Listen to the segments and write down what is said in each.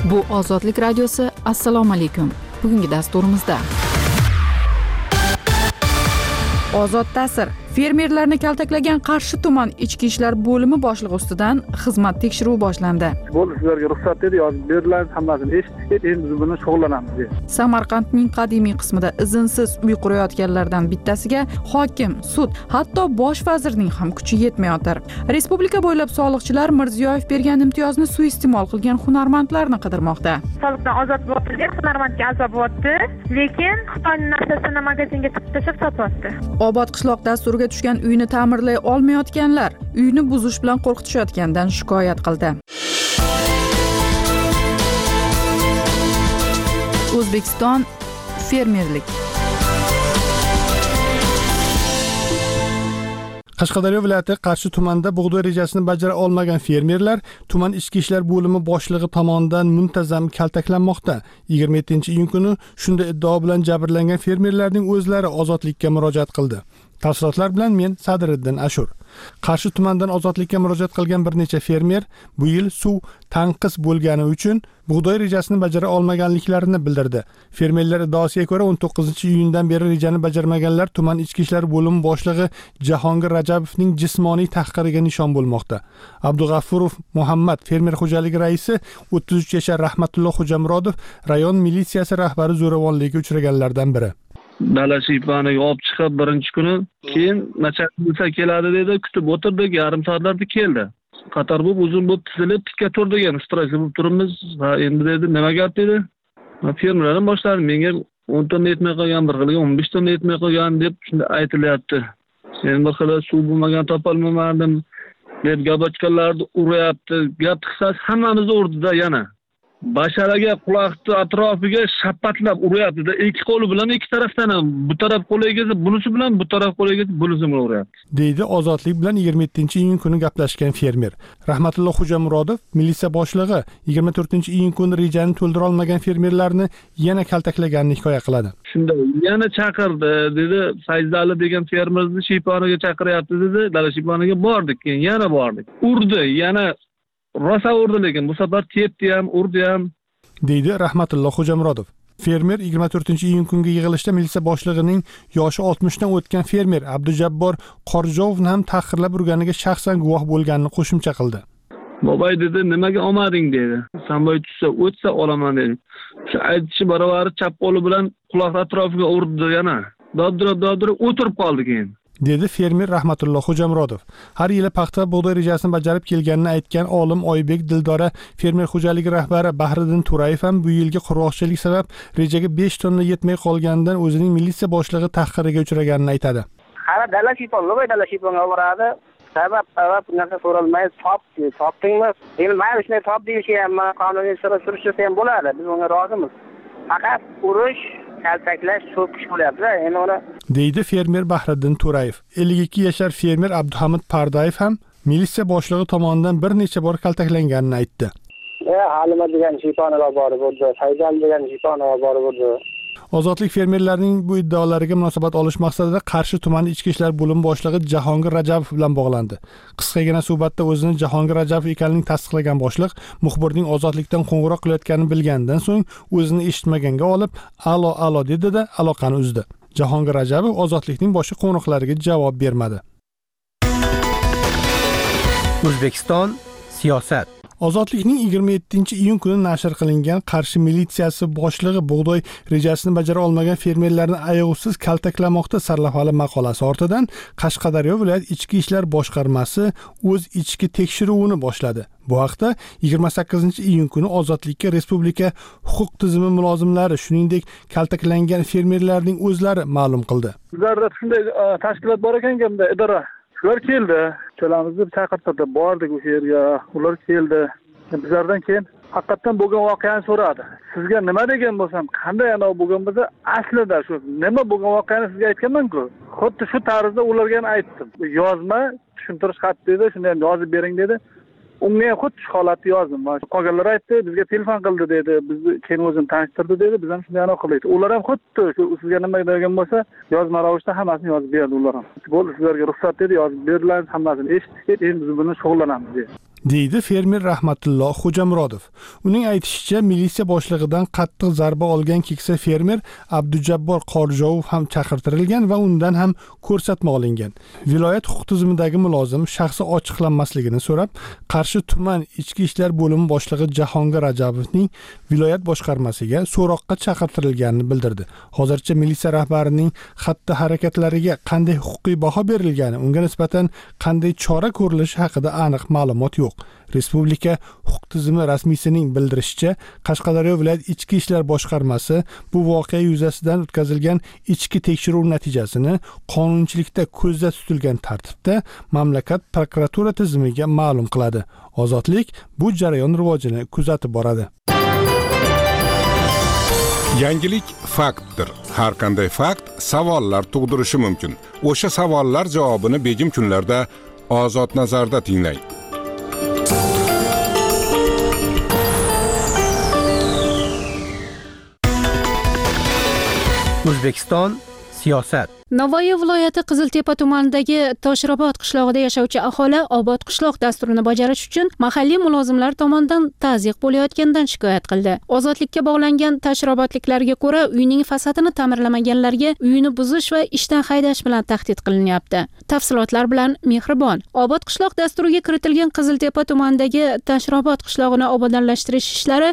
Bu Ozodlik radiosi. Assalomu alaykum. Bugungi dasturimizda Ozod ta'sir. Fermerlarni kaltaklagan Qarshi tuman ichki ishlar bo'limi boshlig'i ustidan xizmat tekshiruvi boshlandi. Bo'ldi, sizlarga ruxsat dedi, yozib beriladi, hammasini eshitdik, endi biz bilan shug'ullanamiz dedi. Samarqandning qadimiy qismida izinsiz uy qurayotganlardan bittasiga hokim, sud, hatto bosh vazirning ham kuchi yetmayotir. Respublika bo'ylab soliqchilar Mirziyoyev bergan imtiyozni suiiste'mol qilgan hunarmandlarni qidirmoqda. Soliqdan ozod bo'lgan hunarmandga azob bo'lyapti, lekin Xitoyning narsasini magazinga tiqib tashlab sotyapti. Obod qishloq dasturiga tushgan uyni ta'mirlay olmayotganlar uyni buzish bilan qo'rqitishayotgandan shikoyat qildi. O'zbekiston fermerlik. Qashqadaryo viloyati Qarshi tumanida bug'doy rejasini bajara olmagan fermerlar tuman ichki ishlar bo'limi boshlig'i tomonidan muntazam kaltaklanmoqda. 27-iyun kuni shunday iddao bilan jabrlangan fermerlarning o'zlari ozodlikka murojaat qildi. Tafsilotlar bilan men Sadiriddin Ashur. Qarshi tumandan ozodlikka murojaat qilgan bir necha fermer bu yil suv tanqis bo'lgani uchun bug'doy rejasini bajara olmaganliklarini bildirdi. Fermerlar iddaosiga ko'ra 19-iyundan beri rejani bajarmaganlar tuman ichki ishlar bo'limi boshlig'i Jahongir Rajabovning jismoniy tahqiriga nishon bo'lmoqda. Abdug'afurov Muhammad fermer xo'jaligi raisi 33 yashar Rahmatulloh Xo'jamurodov rayon militsiyasi rahbari zo'ravonlikka uchraganlardan biri. Dala shiyponiga olib chiqib birinchi kuni, keyin nachalnik keladi dedi, kutib o'tirdik, yarim soatlarda keldi. Qator bo'lib uzun bo'lib tizilib tikka turdik, yani stress bo'lib turibmiz. Va endi dedi, nima gap dedi. Fermerlardan boshladim, menga 10 tonna yetmay qolgan, bir xilga 15 tonna yetmay qolgan deb shunda aytilyapti. Men bir xil suv bo'lmagan topolmadim deb gabochkalarni uryapti. Gap qisasi hammamizni urdida yana. Basharaga quloqni atrofiga shapatlab uryapti-da, ikki qo'li bilan ikki tarafdan ham bu taraf qo'liga bunisi bilan bu taraf qo'liga bunisi bilan uryapti. Deydi Ozodlik bilan 27-iyun kuni gaplashgan fermer. Rahmatulloh Xo'jamurodov militsiya boshlig'i 24-iyun kuni rejani to'ldira olmagan fermerlarni yana kaltaklaganini hikoya qiladi. Shunda yana chaqirdi, dedi, Fayzali degan fermerni shiyponiga chaqiryapti dedi, dala shiyponiga bordik, keyin yana bordik. Urdi, yana rosa urdi, lekin bu safar tepdi ham, urdi ham, deydi Rahmatulloh Xo'jamurodov. Fermer 24-iyun kungi yig'ilishda militsiya boshlig'ining yoshi 60 dan o'tgan fermer Abdujabbor Qorjovni ham tahqirlab urganiga shaxsan guvoh bo'lganini qo'shimcha qildi. Bobay dedi, nimaga olmading dedi. Samboy tushsa o'tsa olaman dedi. Shu aytishi barobar chap qo'li bilan quloq atrofiga urdi yana. Doddirab o'tirib qoldi keyin. Dedi fermer Rahmatulloh Xo'jamurodov. Har yili paxta bug'doy rejasini bajarib kelganini aytgan olim Oybek Dildora fermer xo'jaligi rahbari Bahriddin Turayev ham bu yilgi qurg'oqchilik sabab rejaga 5 tonna yetmay qolganidan o'zining militsiya boshlig'i tahqiriga uchraganini aytadi. Hali dala shiyponga boradi. Sabab narsa so'ralmaydi, topdingmi? Endi mayli shunday top deyishi ham qonuniy surishtirsa ham bo'ladi. Biz unga rozimiz. Faqat urush, kaltaklash, so'kish bo'lyapti. Endi uni deydi fermer Bahriddin Turayev. 52 yashar fermer Abduhamid Pardayev ham militsiya boshlig'i tomonidan bir necha bor kaltaklanganini aytdi. Halima degan shiyponiga borib o'tdi, Fayzal degan shiyponiga borib o'tdi. Ozodlik fermerlarning bu iddaolariga munosabat olish maqsadida Qarshi tumani ichki ishlar bo'limi boshlig'i Jahongir Rajabov bilan bog'landi. Qisqagina suhbatda o'zini Jahongir Rajabov ekanligini tasdiqlagan boshliq muxbirning Ozodlikdan qo'ng'iroq qilayotganini bilgandan so'ng o'zini eshitmaganga olib, "Alo" dedi-da, aloqani uzdi. Jahongir Rajabov Ozodlikning boshqa qo'ng'iroqlariga javob bermadi. O'zbekiston siyosat. Ozodlikning 27-iyun kuni nashr qilingan Qarshi militsiyasi boshlig'i bug'doy rejasini bajara olmagan fermerlarni ayovsiz kaltaklamoqda sarlavhali maqolasi ortidan Qashqadaryo viloyat ichki ishlar boshqarmasi o'z ichki tekshiruvini boshladi. Bu haqda 28-iyun kuni Ozodlikka respublika huquq tizimi mulozimlari, shuningdek kaltaklangan fermerlarning o'zlari ma'lum qildi. Bizlarda shunday tashkilot bor ekan, bunda idora. Ular keldi. Chalamizni chaqirtirdi, bordik o'sha yerga. Ular keldi. Bizlardan keyin haqiqatan bo'lgan voqeani so'radi. Sizga nima degan bo'lsam, qanday ana bo'lgan bo'lsa, aslida shu nima bo'lgan voqeani sizga aytganman-ku. Xuddi shu tarzda ularga ham aytdim. Yozma, tushuntirish xati dedi, shuni ham yozib bering dedi. Unga ham xuddi shu holatni yozdim. Qolganlar aytdi, bizga telefon qildi dedi, bizni keyin o'zini tanishtirdi dedi, biz ham shunday qildik. Ular ham xuddi shu sizga nima degan bo'lsa, yozma ravishda hammasini yozib berdi ular ham. Bo'ldi, sizlarga ruxsat dedi, yozib beriladi, hammasini eshitdik, endi biz bilan shug'ullanamiz dedi. deydi fermer Rahmatulloh Xo'jamurodov. Uning aytishicha, militsiya boshlig'idan qattiq zarba olgan keksa fermer Abdujabbor Qorjovov ham chaqirtirilgan va undan ham ko'rsatma olingan. Viloyat huquq tizimidagi mulozim shaxsi ochiqlanmasligini so'rab, Qarshi tuman ichki ishlar bo'limi boshlig'i Jahongir Rajabovning viloyat boshqarmasiga so'roqqa chaqirtirilganini bildirdi. Hozircha militsiya rahbarining xatti-harakatlariga qanday huquqiy baho berilgani, unga nisbatan qanday chora ko'rilishi haqida aniq ma'lumot yo'q. Respublika huquq tizimi rasmiysining bildirishicha, Qashqadaryo viloyat ichki ishlar boshqarmasi bu voqea yuzasidan o'tkazilgan ichki tekshiruv natijasini qonunchilikda ko'zda tutilgan tartibda mamlakat prokuratura tizimiga ma'lum qiladi. Ozodlik bu jarayon rivojini kuzatib boradi. Yangilik faktdir. Har qanday fakt savollar tug'dirishi mumkin. O'sha savollar javobini begim kunlarda Ozod nazarda tinglang. O'zbekiston siyosat. Navoiy viloyati Qiziltepa tumanidagi Toshrobod qishlog'ida yashovchi aholi Obod qishloq dasturini bajarish uchun mahalliy mulozimlar tomonidan tazyiq bo'layotganidan shikoyat qildi. Ozodlikka bog'langan tashrobodliklarga ko'ra, uyning fasadini ta'mirlamaganlarga uyini buzish va ishdan haydash bilan tahdid qilinyapti. Tafsilotlar bilan Mehribon. Obod qishloq dasturiga kiritilgan Qiziltepa tumanidagi Toshrobod qishlog'ini obodonlashtirish ishlari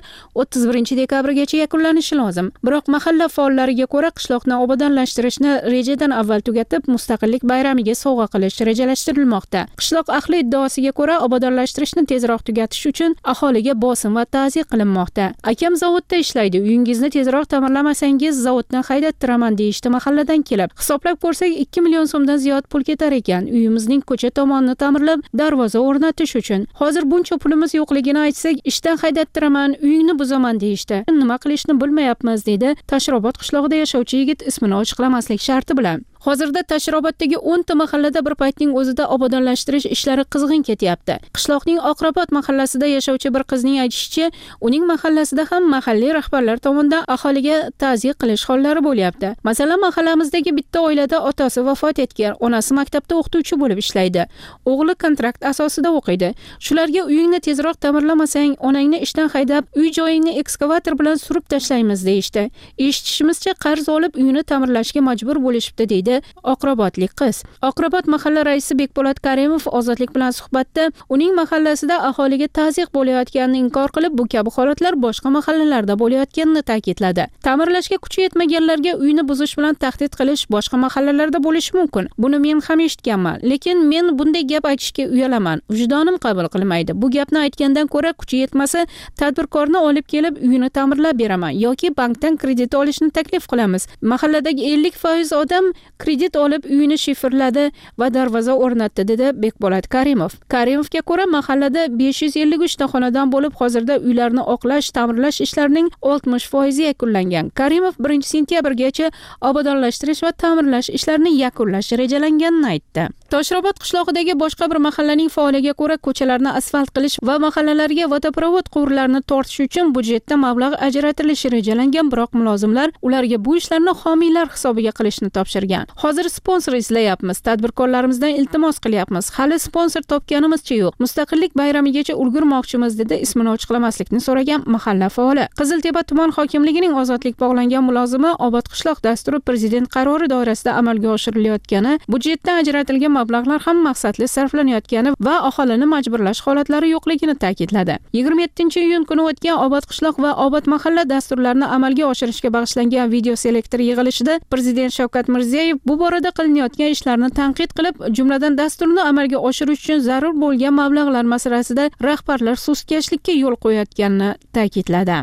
31 dekabrgacha yakunlanishi lozim. Biroq mahalla faollariga ko'ra, qishloqni obodonlashtirishni rejadan avval tugatib, mustaqillik bayramiga sovg'a qilish rejalashtirilmoqda. Qishloq ahli iddaosiga ko'ra, obodonlashtirishni tezroq tugatish uchun aholiga bosim va ta'ziyq qilinmoqda. Akam zavodda ishlaydi, uyingizni tezroq ta'mirlamasangiz zavoddan haydattiraman deyishdi mahalladan kelib. Hisoblab ko'rsak 2 million so'mdan ziyod pul ketar ekan. Uyimizning ko'cha tomonini ta'mirlab, darvoza o'rnatish uchun. Hozir buncha pulimiz yo'qligini aytsak, ishdan haydattiraman, uyingni buzaman deyishdi. Nima qilishni bilmayapmiz dedi Toshrobod qishlog'ida yashovchi yigit ismini ochiqlamaslik sharti bilan. Hozirda Toshroboddagi 10 ta mahallada bir paytning o'zida obodonlashtirish ishlari qizg'in ketyapti. Qishloqning Oqrobod mahallasida yashovchi bir qizning aytishicha, uning mahallasida ham mahalliy rahbarlar tomonidan aholiga ta'ziyq qilish hollari bo'lyapti. Masalan, mahallamizdagi bitta oilada otasi vafot etgan, onasi maktabda o'qituvchi bo'lib ishlaydi. O'g'li kontrakt asosida o'qiydi. Shularga uyingni tezroq ta'mirlamasang, onangni ishdan haydab, uy joyingni ekskavator bilan surib tashlaymiz deyishdi. Eshitishimizcha, qarz olib uyini ta'mirlashga majbur bo'lishibdi deydi Oqrobodlik qiz. Oqrobod mahalla raisi Bekpo'lat Karimov Ozodlik bilan suhbatda uning mahallasida aholiga ta'ziyq bo'layotganini inkor qilib, bu kabi holatlar boshqa mahallalarda bo'layotganini ta'kidladi. Ta'mirlashga kuchi yetmaganlarga uyni buzish bilan tahdid qilish boshqa mahallalarda bo'lishi mumkin. Buni men ham eshitganman, lekin men bunday gap aytishga uyalaman. Vijdonim qabul qilmaydi. Bu gapni aytgandan ko'ra kuchi yetmasa, tadbirkorni olib kelib uyini ta'mirlab beraman yoki bankdan kredit olishni taklif qilamiz. Mahalladagi 50% odam kredit olib uyini shifrladi va darvoza o'rnatdi dedi Bekpo'lat Karimov. Karimovga ko'ra, mahallada 553 ta xonadon bo'lib, hozirda uylarni oqlash, ta'mirlash ishlarining 60% yakunlangan. Karimov 1-sentyabrgacha obodonlashtirish va ta'mirlash ishlarini yakunlash rejalanganini aytdi. Toshrobod qishlog'idagi boshqa bir mahallaning faoliga ko'ra, ko'chalarni asfalt qilish va mahallalarga vodoprovod quvurlarini tortish uchun budjetda mablag' ajratilishi rejalangan, biroq mulozimlar ularga bu ishlarni homiylar hisobiga qilishni topshirgan. Hozir sponsor izlayapmiz, tadbirkorlarimizdan iltimos qilyapmiz. Hali sponsor topganimizcha yo'q. Mustaqillik bayramigacha ulgurmoqchimiz dedi ismini ochiqlamaslikni so'ragan mahalla faoli. Qiziltepa tuman hokimligining ozodlik bog'langan mulozimi Obod qishloq dasturi prezident qarori doirasida amalga oshirilayotgani, budjetdan ajratilgan mablag'lar ham maqsadli sarflanayotgani va aholini majburlash holatlari yo'qligini ta'kidladi. 27-iyun kuni o'tgan Obod qishloq va Obod mahalla dasturlarini amalga oshirishga bag'ishlangan video selektor yig'ilishida prezident Shavkat Mirziyoyev bu borada qilinayotgan ishlarni tanqid qilib, jumladan dasturni amalga oshirish uchun zarur bo'lgan mablag'lar masalasida rahbarlar sustkashlikka yo'l qo'yayotganini ta'kidladi.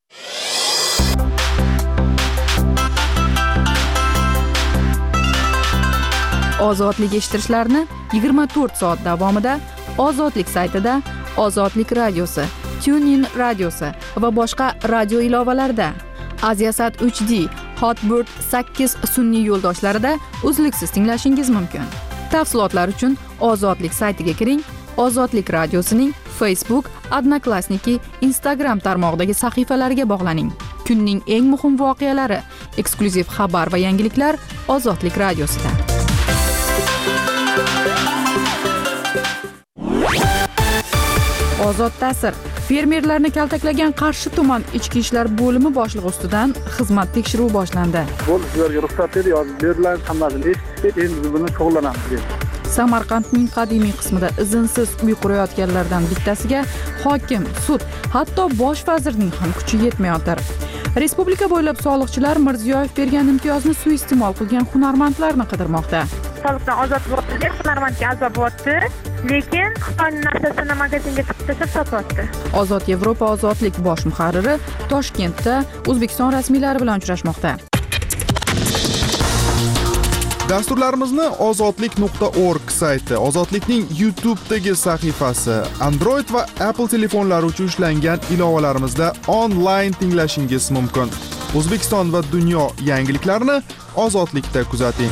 Ozodlik eshittirishlarni 24 soat davomida Ozodlik saytida, Ozodlik radiosi, TuneIn radiosi va boshqa radio ilovalarida, Aziasat 3D, Hotbird 8 sun'iy yo'ldoshlarida uzluksiz tinglashingiz mumkin. Tafsilotlar uchun Ozodlik saytiga kiring. Ozodlik radiosining Facebook, Odnoklassniki, Instagram tarmog'idagi sahifalariga bog'laning. Kunning eng muhim voqealari, eksklyuziv xabar va yangiliklar Ozodlik radiosida. ozod ta'sir. Fermerlarni kaltaklagan Qarshi tuman ichki ishlar bo'limi boshlig'i ustidan xizmat tekshiruvi boshlandi. Bu sizlarga ruxsat edi, yozib berilgan hammasini eshitdik, endi biz bilan shug'ullanamiz dedi. Samarqandning qadimiy qismida izinsiz uy qurayotganlardan bittasiga hokim, sud, hatto bosh vazirning ham kuchi yetmayotir. Respublika bo'ylab soliqchilar Mirziyoyev bergan imtiyozni suiiste'mol qilgan hunarmandlarni qidirmoqda. Soliqdan ozod bo'ldi deb hunarmandga azob bo'lyapti, lekin Xitoyning narsasini magazinga chiqib tashlab sotyapti. Ozod Yevropa ozodlik bosh muharriri Toshkentda O'zbekiston rasmiylari bilan uchrashmoqda. Dasturlarimizni ozodlik.org sayti, Ozodlikning YouTube'dagi sahifasi, Android va Apple telefonlari uchun ishlangan ilovalarimizda onlayn tinglashingiz mumkin. O'zbekiston va dunyo yangiliklarini Ozodlikda kuzating.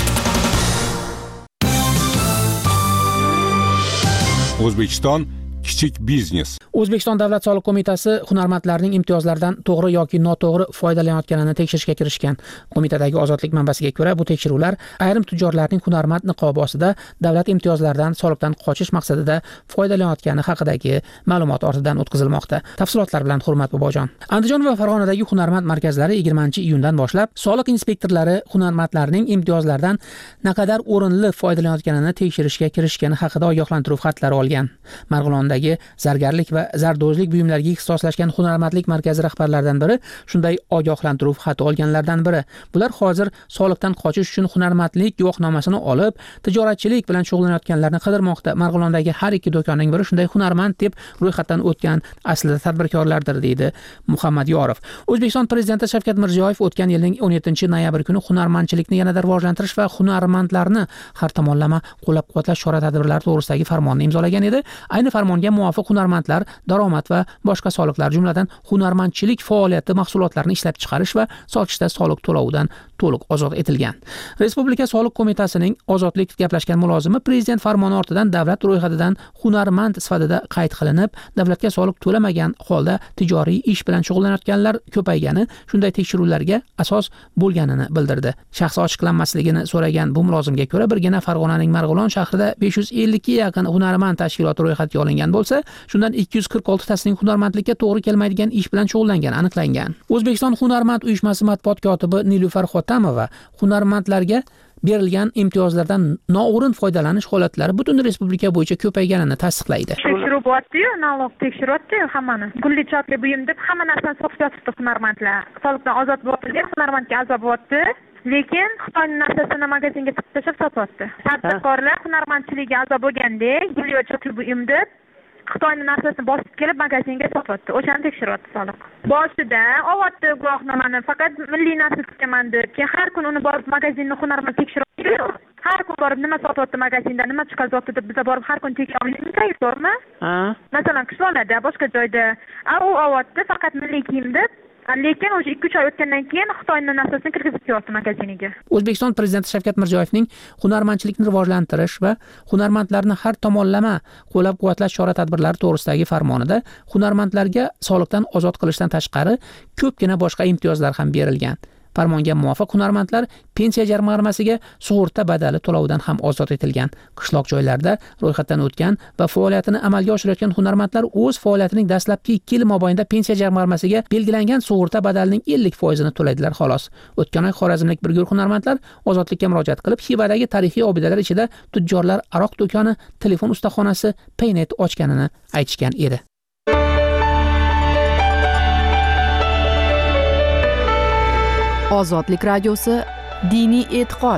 O'zbekiston kichik biznes. O'zbekiston Davlat soliq qo'mitasi hunarmandlarning imtiyozlardan to'g'ri yoki noto'g'ri foydalanayotganini tekshirishga kirishgan. Qo'mitadagi ozodlik manbasiga ko'ra, bu tekshiruvlar ayrim tujjorlarning hunarmand niqobi ostida davlat imtiyozlaridan soliqdan qochish maqsadida foydalanayotgani haqidagi ma'lumot ortidan o'tkazilmoqda. Tafsilotlar bilan Hurmat Bobojon. Andijon va Farg'onadagi hunarmand markazlari 20-iyundan boshlab soliq inspektorlari hunarmandlarning imtiyozlardan naqadar o'rinli foydalanayotganini tekshirishga kirishgani haqida ogohlantiruv xatlari olgan. Marg'ilondagi zargarlik va zardozlik buyumlariga ixtisoslashgan hunarmandlik markazi rahbarlaridan biri shunday ogohlantiruv xati olganlardan biri. Bular hozir soliqdan qochish uchun hunarmandlik guvohnomasini olib, tijoratchilik bilan shug'ullanayotganlarni qidirmoqda. Marg'ilondagi har ikki do'konning biri shunday hunarmand deb ro'yxatdan o'tgan aslida tadbirkorlardir, deydi Muhammad Yorov. O'zbekiston Prezidenti Shavkat Mirziyoyev o'tgan yilning 17-noyabr kuni hunarmandchilikni yanada rivojlantirish va hunarmandlarni har tomonlama qo'llab-quvvatlash chora-tadbirlari to'g'risidagi farmonni imzolagan edi. Ayni farmonga muvofiq hunarmandlar daromad va boshqa soliqlar, jumladan hunarmandchilik faoliyati mahsulotlarini ishlab chiqarish va sotishda soliq to'lovidan to'liq ozod etilgan. Respublika soliq qo'mitasining ozodlik gaplashgan mulozimi prezident farmoni ortidan davlat ro'yxatidan hunarmand sifatida qayd qilinib, davlatga soliq to'lamagan holda tijoriy ish bilan shug'ullanayotganlar ko'paygani shunday tekshiruvlarga asos bo'lganini bildirdi. Shaxsi ochiqlanmasligini so'ragan bu mulozimga ko'ra, birgina Farg'onaning Marg'ilon shahrida 550 ga yaqin hunarmand tashkiloti ro'yxatga olingan bo'lsa, shundan 246 tasining hunarmandlikka to'g'ri kelmaydigan ish bilan shug'ullangani aniqlangan. O'zbekiston hunarmand uyushmasi matbuot kotibi Nilufar Xotamova hunarmandlarga berilgan imtiyozlardan noo'rin foydalanish holatlari butun respublika bo'yicha ko'payganini tasdiqlaydi. Tekshiruv bo'lyapti-yu, налог tekshiryapti-yu hammani. Gulli chotli buyum deb hamma narsani sotyapti hunarmandlar. Soliqdan ozod bo'ldi deb hunarmandga azob bo'lyapti. Lekin Xitoyning narsasini magazinga chiqib tashlab sotyapti. Tadbirkorlar hunarmandchiligiga azob bo'lgandek, gulli chotli buyum deb Xitoyning narsasini bosib kelib magazinga sotyapti. O'shani tekshiryapti soliq. Boshida olyapti guvohnomani, faqat milliy narsa tikaman deb, keyin har kun uni borib magazinni hunarmand tekshiryapti. Har kun borib nima sotyapti magazinda, nima chiqaryapti deb biz borib har kun tekshirib olishimiz kerak, to'g'rimi? Masalan, Qishloqlarda, boshqa joyda u olyapti faqat milliy kiyim deb, lekin o'sha 2-3 oy o'tgandan keyin Xitoyning narsasini kirgizib qo'yapti magaziniga. O'zbekiston Prezidenti Shavkat Mirziyoyevning hunarmandchilikni rivojlantirish va hunarmandlarni har tomonlama qo'llab-quvvatlash chora-tadbirlari to'g'risidagi farmonida hunarmandlarga soliqdan ozod qilishdan tashqari ko'pgina boshqa imtiyozlar ham berilgan. Farmonga muvofiq hunarmandlar pensiya jamg'armasiga sug'urta badali to'lovidan ham ozod etilgan. Qishloq joylarda ro'yxatdan o'tgan va faoliyatini amalga oshirayotgan hunarmandlar o'z faoliyatining dastlabki 2 yil mobaynida pensiya jamg'armasiga belgilangan sug'urta badalining 50%ni to'laydilar xolos. O'tgan oy xorazmlik bir guruh hunarmandlar ozodlikka murojaat qilib, Xivadagi tarixiy obidalar ichida tujjorlar aroq do'koni, telefon ustaxonasi, paynet ochganini aytishgan edi. Ozodlik radiosi diniy e'tiqod.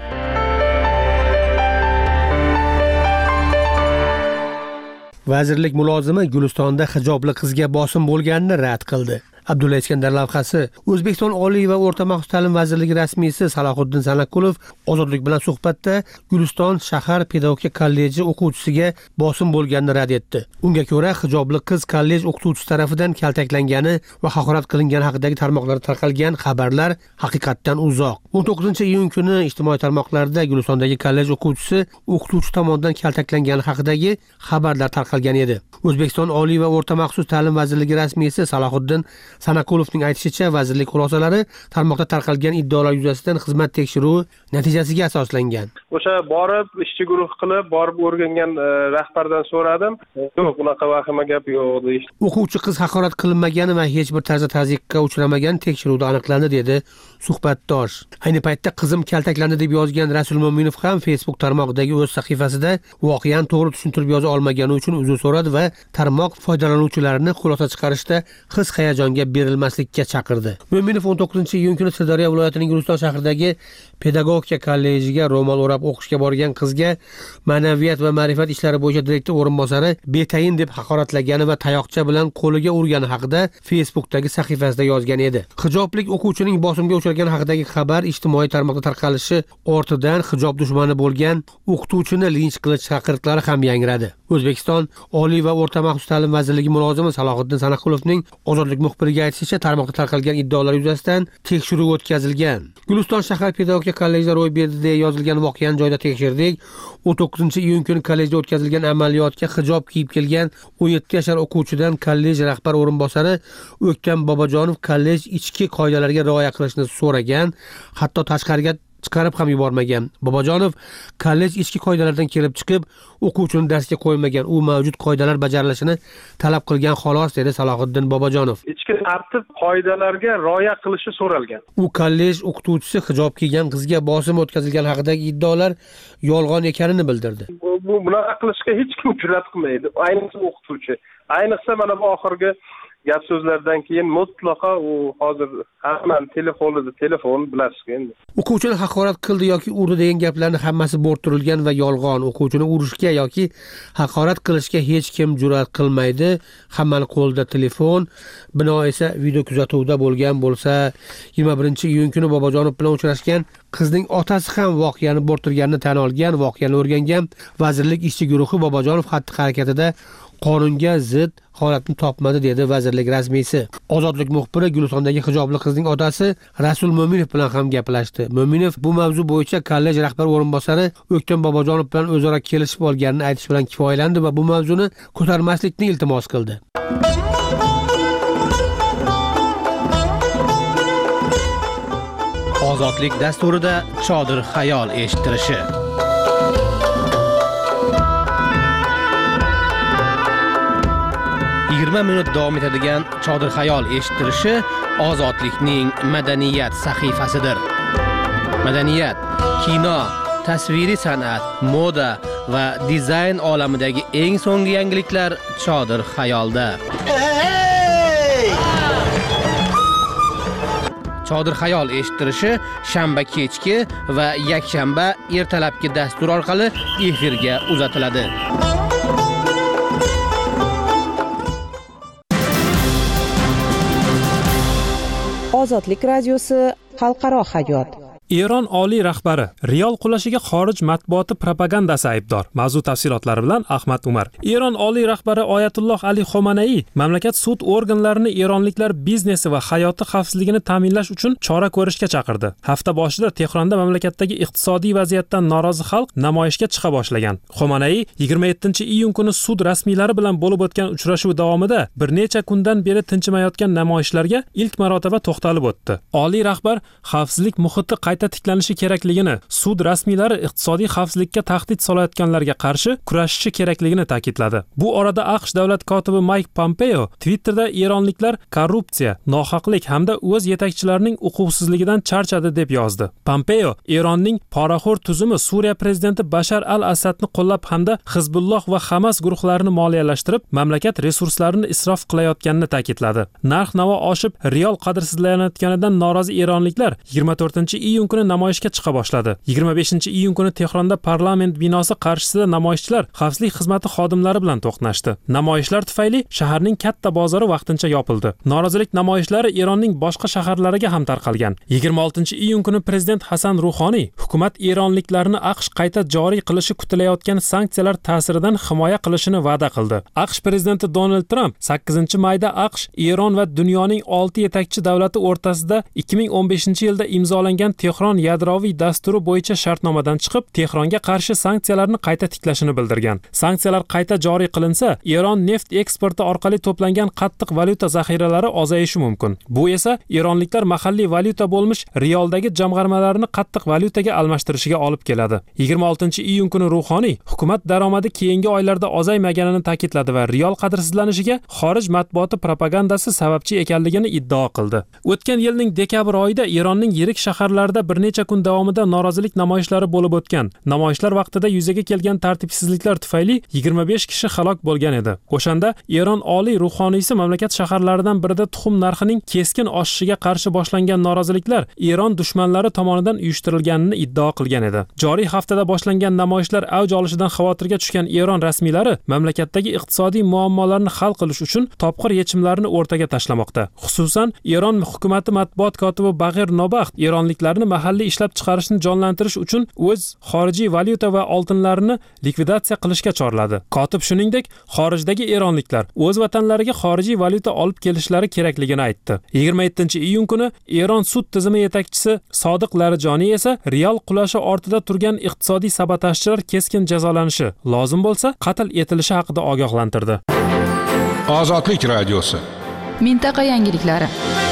Vazirlik mulozimi Gulistonda hijobli qizga bosim bo'lganini rad qildi. Abdulla Iskandar lavhasi. O'zbekiston Oliy va o'rta maxsus ta'lim vazirligi rasmiysi Salohiddin Sanakulov Ozodlik bilan suhbatda Guliston shahar pedagogika kolleji o'quvchisiga bosim bo'lganini rad etdi. Unga ko'ra, hijobli qiz kollej o'qituvchisi tomonidan kaltaklangani va haqorat qilingani haqidagi tarmoqlarda tarqalgan xabarlar haqiqatdan uzoq. 19-iyun kuni ijtimoiy tarmoqlarda Gulistondagi kollej o'qituvchi tomonidan kaltaklangani haqidagi xabarlar tarqalgan edi. O'zbekiston Oliy va o'rta maxsus ta'lim vazirligi rasmiysi Salohiddin Sanaqulovning aytishicha, vazirlik xulosalari tarmoqda tarqalgan iddaolar yuzasidan xizmat tekshiruvi natijasiga asoslangan. O'sha borib ishchi guruh qilib borib o'rgangan rahbardan so'radim. Yo'q, unaqa vahima gap yo'q deydi. O'quvchi qiz haqorat qilinmagani va hech bir tarzda tazyiqqa uchramagan tekshiruvda aniqlandi, dedi suhbatdosh. Ayni paytda qizim kaltaklandi deb yozgan Rasul Mo'minov ham Facebook tarmog'idagi o'z sahifasida voqeani to'g'ri tushuntirib yoza olmagani uchun uzr so'radi va tarmoq foydalanuvchilarini xulosa chiqarishda his-hayajonga berilmaslikka chaqirdi. Mo'minov 19-iyun kuni Sirdaryo viloyatining Guliston shahridagi pedagogika kollejiga ro'mol o'rab o'qishga borgan qizga ma'naviyat va ma'rifat ishlari bo'yicha direktor o'rinbosari betayin deb haqoratlagani va tayoqcha bilan qo'liga urgani haqida Facebookdagi sahifasida yozgan edi. Hijoblik o'quvchining bosimga uchragani haqidagi xabar ijtimoiy tarmoqda tarqalishi ortidan hijob dushmani bo'lgan o'qituvchini linch qilish chaqiriqlari ham yangradi. O'zbekiston Oliy va o'rta maxsus ta'lim vazirligi mulozimi Salohiddin Sanaqulovning Ozodlik muxbiriga aytishicha, tarmoqda tarqalgan iddaolar yuzasidan tekshiruv o'tkazilgan. Guliston shahar pedagogika kollejida ro'y berdi deya yozilgan voqeani joyida tekshirdik. 19-iyun kuni kollejda o'tkazilgan amaliyotga hijob kiyib kelgan 17 yashar o'quvchidan kollej rahbar o'rinbosari O'ktam Bobojonov kollej ichki qoidalariga rioya qilishni so'ragan, hatto tashqariga chiqarib ham yubormagan. Bobojonov kollej ichki qoidalaridan kelib chiqib, o'quvchini darsga qo'ymagan, u mavjud qoidalar bajarilishini talab qilgan xolos, dedi Salohiddin Bobojonov. Ichki tartib qoidalariga rioya qilishi so'ralgan. U kollej o'qituvchisi hijob kiygan qizga bosim o'tkazilgani haqidagi iddaolar yolg'on ekanini bildirdi. Bu bunaqa qilishga hech kim jur'at qilmaydi, ayniqsa o'qituvchi. Ayniqsa mana bu oxirgi gap so'zlardan keyin mutlaqo u hozir hammaning telefon bilasiz endi. O'quvchini haqorat qildi yoki urdi degan gaplarning hammasi bo'rttirilgan va yolg'on. O'quvchini urishga yoki haqorat qilishga hech kim jur'at qilmaydi. Hammaning qo'lida telefon, bino esa video kuzatuvda bo'lgan bo'lsa, 21-iyun kuni Bobojonov bilan uchrashgan qizning otasi ham voqeani bo'rttirganini tan olgan, voqeani o'rgangan. Vazirlik ishchi guruhi Bobojonov xatti-harakatida qonunga zid holatni topmadi, dedi vazirlik rasmiysi. Ozodlik muxbiri Gulistondagi hijobli qizning otasi Rasul Mo'minov bilan ham gaplashdi. Mo'minov bu mavzu bo'yicha kollej rahbar o'rinbosari O'ktam Bobojonov bilan o'zaro kelishib olganini aytish bilan kifoyalandi va bu mavzuni ko'tarmaslikni iltimos qildi. Ozodlik dasturida chodir xayol eshittirishi. 20 minut davom etadigan chodir xayol eshittirishi Ozodlikning madaniyat sahifasidir. Madaniyat, kino, tasviriy san'at, moda va dizayn olamidagi eng so'nggi yangiliklar chodir xayolda. Chodir xayol eshittirishi shanba kechki va yakshanba ertalabki dastur orqali efirga uzatiladi. Ozodlik radiosi xalqaro hayot. Eron oliy rahbari riyol qulashiga xorij matbuoti propagandasi aybdor. Mavzu tafsilotlari bilan Ahmad Umar. Eron oliy rahbari Oyatulloh Ali Xomanaiy mamlakat sud organlarini eronliklar biznesi va hayoti xavfsizligini ta'minlash uchun chora ko'rishga chaqirdi. Hafta boshida Tehronda mamlakatdagi iqtisodiy vaziyatdan norozi xalq namoyishga chiqa boshlagan. Xomanaiy 27-iyun kuni sud rasmiylari bilan bo'lib o'tgan uchrashuv davomida bir necha kundan beri tinchimayotgan namoyishlarga ilk marotaba to'xtalib o'tdi. Oliy rahbar xavfsizlik muhiti qayta tiklanishi kerakligini, sud rasmiylari iqtisodiy xavfsizlikka tahdid solayotganlarga qarshi kurashishi kerakligini ta'kidladi. Bu orada AQSh davlat kotibi Mike Pompeo Twitterda eronliklar korrupsiya, nohaqlik hamda o'z yetakchilarining uquvsizligidan charchadi deb yozdi. Pompeo Eronning poraxo'r tuzumi Suriya prezidenti Bashar al-Asadni qo'llab hamda Hizbulloh va Hamas guruhlarini moliyalashtirib, mamlakat resurslarini isrof qilayotganini ta'kidladi. Narx-navo oshib, riyol qadrsizlanayotganidan norozi eronliklar 24-iyun kuni namoyishga chiqa boshladi. 25-iyun kuni Tehronda parlament binosi qarshisida namoyishchilar xavfsizlik xizmati xodimlari bilan to'qnashdi. Namoyishlar tufayli shaharning katta bozori vaqtincha yopildi. Norozilik namoyishlari Eronning boshqa shaharlariga ham tarqalgan. 26-iyun kuni prezident Hasan Ruhoniy hukumat eronliklarni AQSh qayta joriy qilishi kutilayotgan sanksiyalar ta'siridan himoya qilishini va'da qildi. AQSh prezidenti Donald Trump 8-mayda AQSh, Eron va dunyoning 6 yetakchi davlati o'rtasida 2015-yilda imzolangan Tehron yadroviy dasturi bo'yicha shartnomadan chiqib, Tehronga qarshi sanksiyalarni qayta tiklashini bildirgan. Sanksiyalar qayta joriy qilinsa, Eron neft eksporti orqali to'plangan qattiq valyuta zaxiralari ozayishi mumkin. Bu esa eronliklar mahalliy valyuta bo'lmish riyaldagi jamg'armalarini qattiq valyutaga almashtirishiga olib keladi. 26-iyun kuni Ruhoniy hukumat daromadi keyingi oylarda ozaymaganini ta'kidladi va riyal qadrsizlanishiga xorij matbuoti propagandasi sababchi ekanligini iddao qildi. O'tgan yilning dekabr oyida Eronning yirik shaharlarida bir necha kun davomida norozilik namoyishlari bo'lib o'tgan. Namoyishlar vaqtida yuzaga kelgan tartibsizliklar tufayli 25 kishi halok bo'lgan edi. O'shanda Eron oliy ruhoniysi mamlakat shaharlaridan birida tuxum narxining keskin oshishiga qarshi boshlangan noroziliklar Eron dushmanlari tomonidan uyushtirilganini iddao qilgan edi. Joriy haftada boshlangan namoyishlar avj olishidan xavotirga tushgan Eron rasmiylari mamlakatdagi iqtisodiy muammolarni hal qilish uchun topqir yechimlarni o'rtaga tashlamoqda. Xususan, Eron hukumati matbuot kotibi Bag'ir Nobaxt eronliklarni mahalliy ishlab chiqarishni jonlantirish uchun o'z xorijiy valyuta va oltinlarini likvidatsiya qilishga chorladi. Kotib shuningdek, xorijdagi eronliklar o'z vatanlariga xorijiy valyuta olib kelishlari kerakligini aytdi. 27-iyun kuni Eron sud tizimi yetakchisi Sodiq Larijoniy esa riyal qulashi ortida turgan iqtisodiy sabotajchilar keskin jazolanishi, lozim bo'lsa qatl etilishi haqida ogohlantirdi. Ozodlik radiosi. Mintaqa yangiliklari.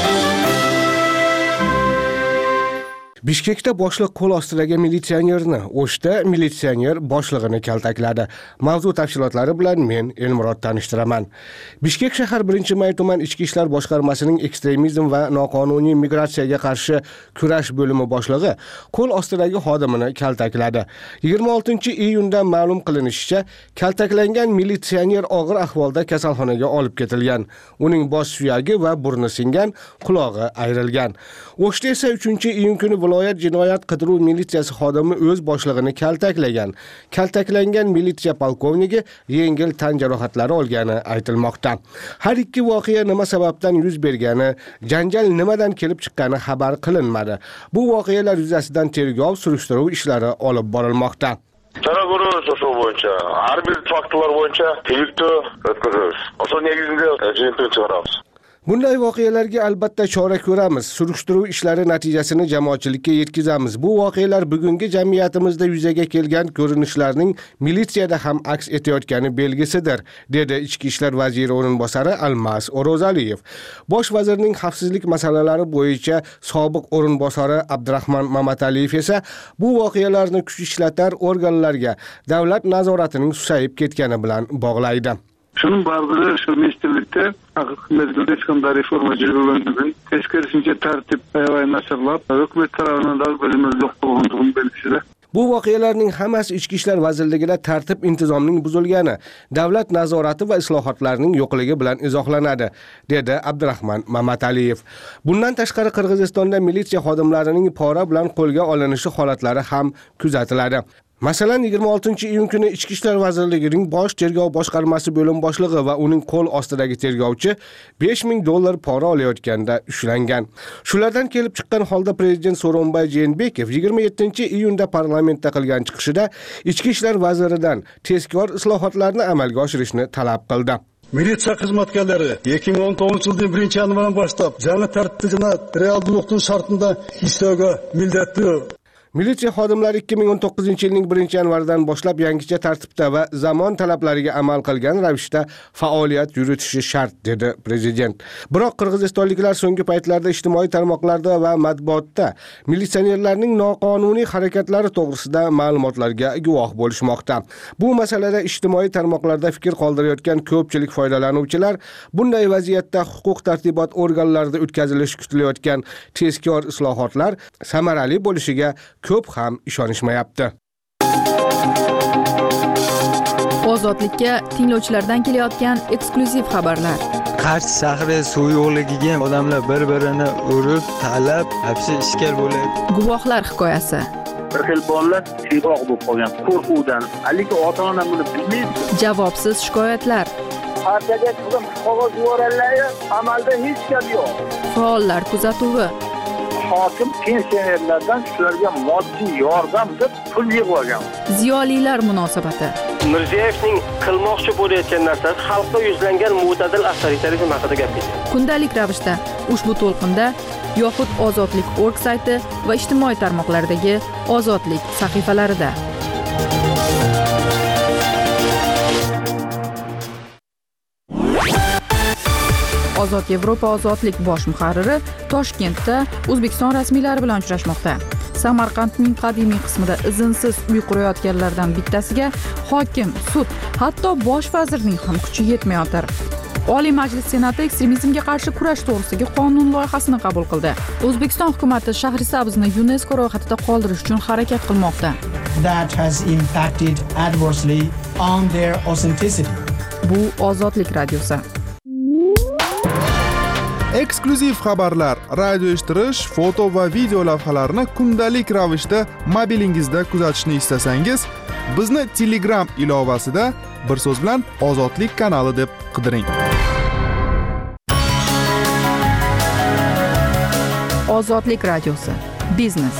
Bishkekda boshliq qo'l ostidagi militsionerni, O'shda militsioner boshlig'ini kaltakladi. Mavzu tafsilotlari bilan men Elmurod tanishtiraman. Bishkek shahar 1-May tuman ichki ishlar boshqarmasining ekstremizm va noqonuniy migratsiyaga qarshi kurash bo'limi boshlig'i qo'l ostidagi xodimini kaltakladi. 26-iyunda ma'lum qilinishicha, kaltaklangan militsioner og'ir ahvolda kasalxonaga olib ketilgan. Uning bosh suyagi va burni singan, qulog'i ayrilgan. O'shda esa 3-iyun kuni viloyat jinoyat qidiruv militsiyasi xodimi o'z boshlig'ini kaltaklagan. Kaltaklangan militsiya polkovniki yengil tan jarohatlari olgani aytilmoqda. Har ikki voqea nima sababdan yuz bergani, janjal nimadan kelib chiqqani xabar qilinmadi. Bu voqealar yuzasidan tergov surishtiruv ishlari olib borilmoqda. Chora ko'rish bo'yicha har bir faktlar bo'yicha tegishli o'tkazamiz. Asl negizida jinoyat chiqaramiz. Bunday voqealarga albatta chora ko'ramiz. Surishtiruv ishlari natijasini jamoatchilikka yetkazamiz. Bu voqealar bugungi jamiyatimizda yuzaga kelgan ko'rinishlarning militsiyada ham aks etayotgani belgisidir, dedi Ichki ishlar vaziri o'rinbosari Almas O'rozaliyev. Bosh vazirning xavfsizlik masalalari bo'yicha sobiq o'rinbosari Abdurahmon Mamataliyev esa bu voqealarni kuch ishlatar organlarga davlat nazoratining susayib ketgani bilan bog'laydi. Şunun baribir şu mezgillikda mezgilda hech qanday reforma jarayonindan teskarisincha tartib nashrlab hukumat tomonidan bo'limiz yo'q bo'lganligini belgiladi. Bu voqealarning hammasi Ichki ishlar vazirligida tartib intizomning buzilgani, davlat nazorati va islohotlarning yo'qligi bilan izohlanadi, dedi Abdurahmon Mamataliyev. Bundan tashqari Qirg'izistonda militsiya xodimlarining pora bilan qo'lga olinishi holatlari ham kuzatiladi. Masalan, 26-iyun kuni Ichki ishlar vazirligining bosh tergov boshqarmasi bo'lim boshlig'i va uning qo'l ostidagi tergovchi $5000 pora olayotganda ushlangan. Shulardan kelib chiqqan holda prezident So'ronbay Jeenbekov 27-iyunda parlamentda qilgan chiqishida Ichki ishlar vaziridan tezkor islohotlarni amalga oshirishni talab qildi. Militsiya xizmatkorlari 2019-yilning 1-yanvaridan boshlab jangi tartibni reallikning shartida ishlashga mildetli. Militsiya xodimlari 2019-yilning 1-yanvaridan boshlab yangicha tartibda va zamon talablariga amal qilgan ravishda faoliyat yuritishi shart, dedi prezident. Biroq qirg'izistonliklar so'nggi paytlarda ijtimoiy tarmoqlarda va matbuotda militsionerlarning noqonuniy harakatlari to'g'risida ma'lumotlarga guvoh bo'lishmoqda. Bu masalada ijtimoiy tarmoqlarda fikr qoldirayotgan ko'pchilik foydalanuvchilar bunday vaziyatda huquq tartibot organlarida o'tkazilishi kutilayotgan tezkor islohotlar samarali bo'lishiga ko'p ham ishonishmayapti. Ozodlikka tinglovchilardan kelayotgan eksklyuziv xabarlar. Qarshi shahri suv yo'qligiga odamlar bir-birini urib, talab, hapsi ishkal bo'ladi. Guvohlar hikoyasi. Bir xil bolalar siyroq bo'lib qolgan qo'rquvdan. Aliki ota-ona buni bilmaydi. Javobsiz shikoyatlar. Partiyaga qilib qog'oz yuborganlar, amalda hech gap yo'q. Faollar kuzatuvi. Hokim pensionerlardan shularga moddiy yordam deb pul yig'ib olgan. Ziyolilar munosabati. Mirziyoyevning qilmoqchi bo'layotgan narsasi xalqqa yuzlangan mo'tadil avtoritarizm haqida gapirdi. Kundalik ravishda ushbu to'lqinda yoxud ozodlik.org sayti va ijtimoiy tarmoqlardagi Ozodlik sahifalarida. Ozod Yevropa ozodlik bosh muharriri Toshkentda O'zbekiston rasmiylari bilan uchrashmoqda. Samarqandning qadimiy qismida izinsiz uy qurayotganlardan bittasiga hokim, sud, hatto bosh vazirning ham kuchi yetmayotir. Oliy Majlis Senati ekstremizmga qarshi kurash to'g'risidagi qonun loyihasini qabul qildi. O'zbekiston hukumatı Shahrisabzni UNESCO ro'yxatida qoldirish uchun harakat qilmoqda. That has impacted adversely on their authenticity. Bu Ozodlik radiosi. Eksklyuziv xabarlar, radio eshittirish, foto va video lavhalarni kundalik ravishda mobilingizda kuzatishni istasangiz, bizni Telegram ilovasida bir so'z bilan Ozodlik kanali deb qidiring. Ozodlik radiosi. Biznes.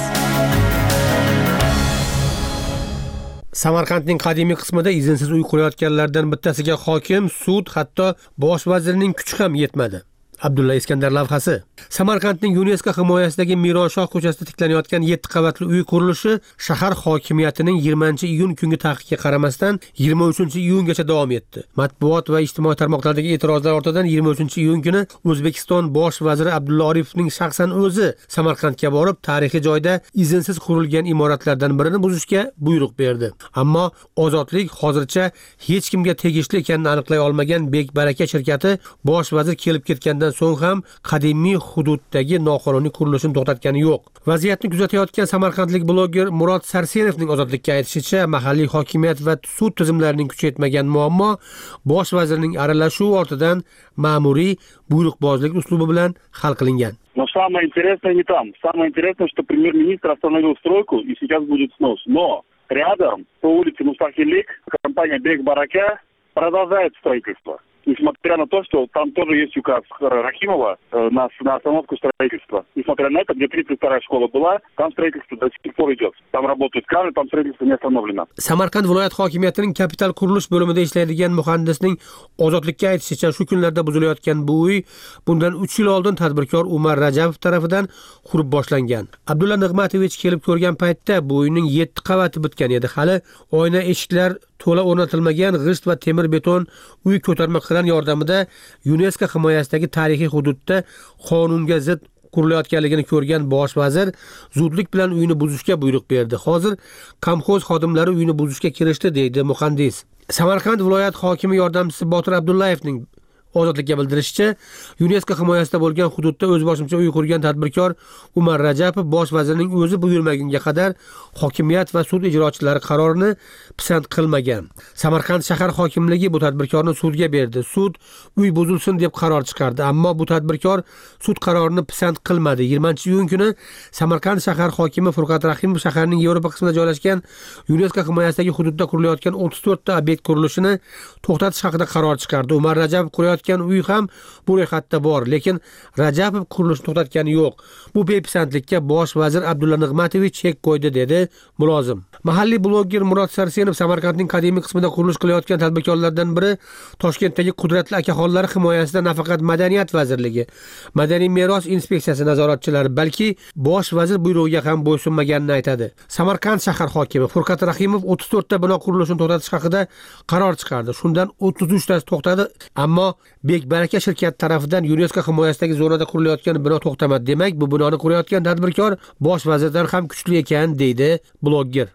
Samarqandning qadimiy qismida izinsiz uy qurayotganlardan bittasiga hokim, sud, hatto bosh vazirning kuchi ham yetmadi. Abdulla Iskandar lavhasi. Samarqandning UNESCO himoyasidagi Mironshoh ko'chasida tiklanayotgan 7 qavatli uy qurilishi shahar hokimiyatining 20-iyun kungi taqiqqa qaramasdan 23-iyungacha davom etdi. Matbuot va ijtimoiy tarmoqlardagi e'tirozlar ortidan 23-iyun kuni O'zbekiston bosh vaziri Abdulla Oripovning shaxsan o'zi Samarqandga borib, tarixiy joyda izinsiz qurilgan imoratlardan birini buzishga buyruq berdi. Ammo Ozodlik hozircha hech kimga tegishli ekanini aniqlay olmagan Bek Baraka shirkati bosh vazir kelib ketgandan so'ng ham qadimiy hududdagi noqonuniy qurilishni to'xtatgani yo'q. Vaziyatni kuzatayotgan samarqandlik bloger Murod Sarsenovning Ozodlikka aytishicha, mahalliy hokimiyat va sud tizimlarining kuchi yetmagan muammo bosh vazirning aralashuvi ortidan ma'muriy buyruqbozlik uslubi bilan hal qilingan. Но самое интересное не там. Самое интересное, что премьер-министр остановил стройку и сейчас будет снос. Но рядом, по улице Мустафилик, компания Бек Барака продолжает строительство. Несмотря на то, что там тоже есть указ Рахимова на остановку строительства. Несмотря на это, где 32-я школа была, там строительство до сих пор идет. Там работают камеры, там строительство не остановлено. Samarqand viloyat hokimiyatining kapital qurilish bo'limida ishlaydigan muhandisning Ozodlikka aytishicha, shu kunlarda buzilayotgan bu uy bundan 3 yil oldin tadbirkor Umar Rajabov tomonidan qurib boshlangan. Abdulla Nig'matovich kelib ko'rgan paytda bu uyning 7 qavati bitgan edi. Hali oyna eshiklar to'la o'rnatilmagan g'isht va temir beton uy ko'tarma kran yordamida UNESCO himoyasidagi tarixiy hududda qonunga zid qurilayotganligini ko'rgan bosh vazir zudlik bilan uyni buzishga buyruq berdi. Hozir kolxoz xodimlari uyni buzishga kirishdi, deydi muhandis. Samarqand viloyat hokimi yordamchisi Botir Abdullayevning Ozodlikka bildirishicha, UNESCO himoyasida bo'lgan hududda o'zboshimcha uy qurgan tadbirkor Umar Rajabov bosh vazirning o'zi buyurmagunga qadar hokimiyat va sud ijrochilari qarorini pisand qilmagan. Samarqand shahar hokimligi bu tadbirkorni sudga berdi. Sud uy buzilsin deb qaror chiqardi, ammo bu tadbirkor sud qarorini pisand qilmadi. 20-iyun kuni Samarqand shahar hokimi Furqat Rahimov shaharning Yevropa qismida joylashgan UNESCO himoyasidagi hududda qurilayotgan 34 ta obyekt qurilishini to'xtatish haqida qaror chiqardi. Umar Rajabov qurayotgan uy ham bu ro'yxatda bor, lekin Rajabov qurilishni to'xtatgani yo'q. Bu bepisandlikka bosh vazir Abdulla Nig'matovich chek qo'ydi, dedi mulozim. Mahalliy bloger Murod Sarsenov Samarqandning qadimiy qismida qurilish qilayotgan tadbirkorlardan biri Toshkentdagi qudratli akaxonlar himoyasida nafaqat Madaniyat vazirligi, Madaniy meros inspeksiyasi nazoratchilari, balki bosh vazir buyrug'iga ham bo'ysunmaganini aytadi. Samarqand shahar hokimi Furqat Rahimov 34 ta bino qurilishini to'xtatish haqida qaror chiqardi. Shundan 33 tasi to'xtadi, ammo Bek Baraka shirkati tomonidan UNESCO himoyasidagi zonada qurilayotgan bino to'xtamadi. Demak, bu binoni qurayotgan tadbirkor bosh vazirdan ham kuchli ekan, deydi bloger.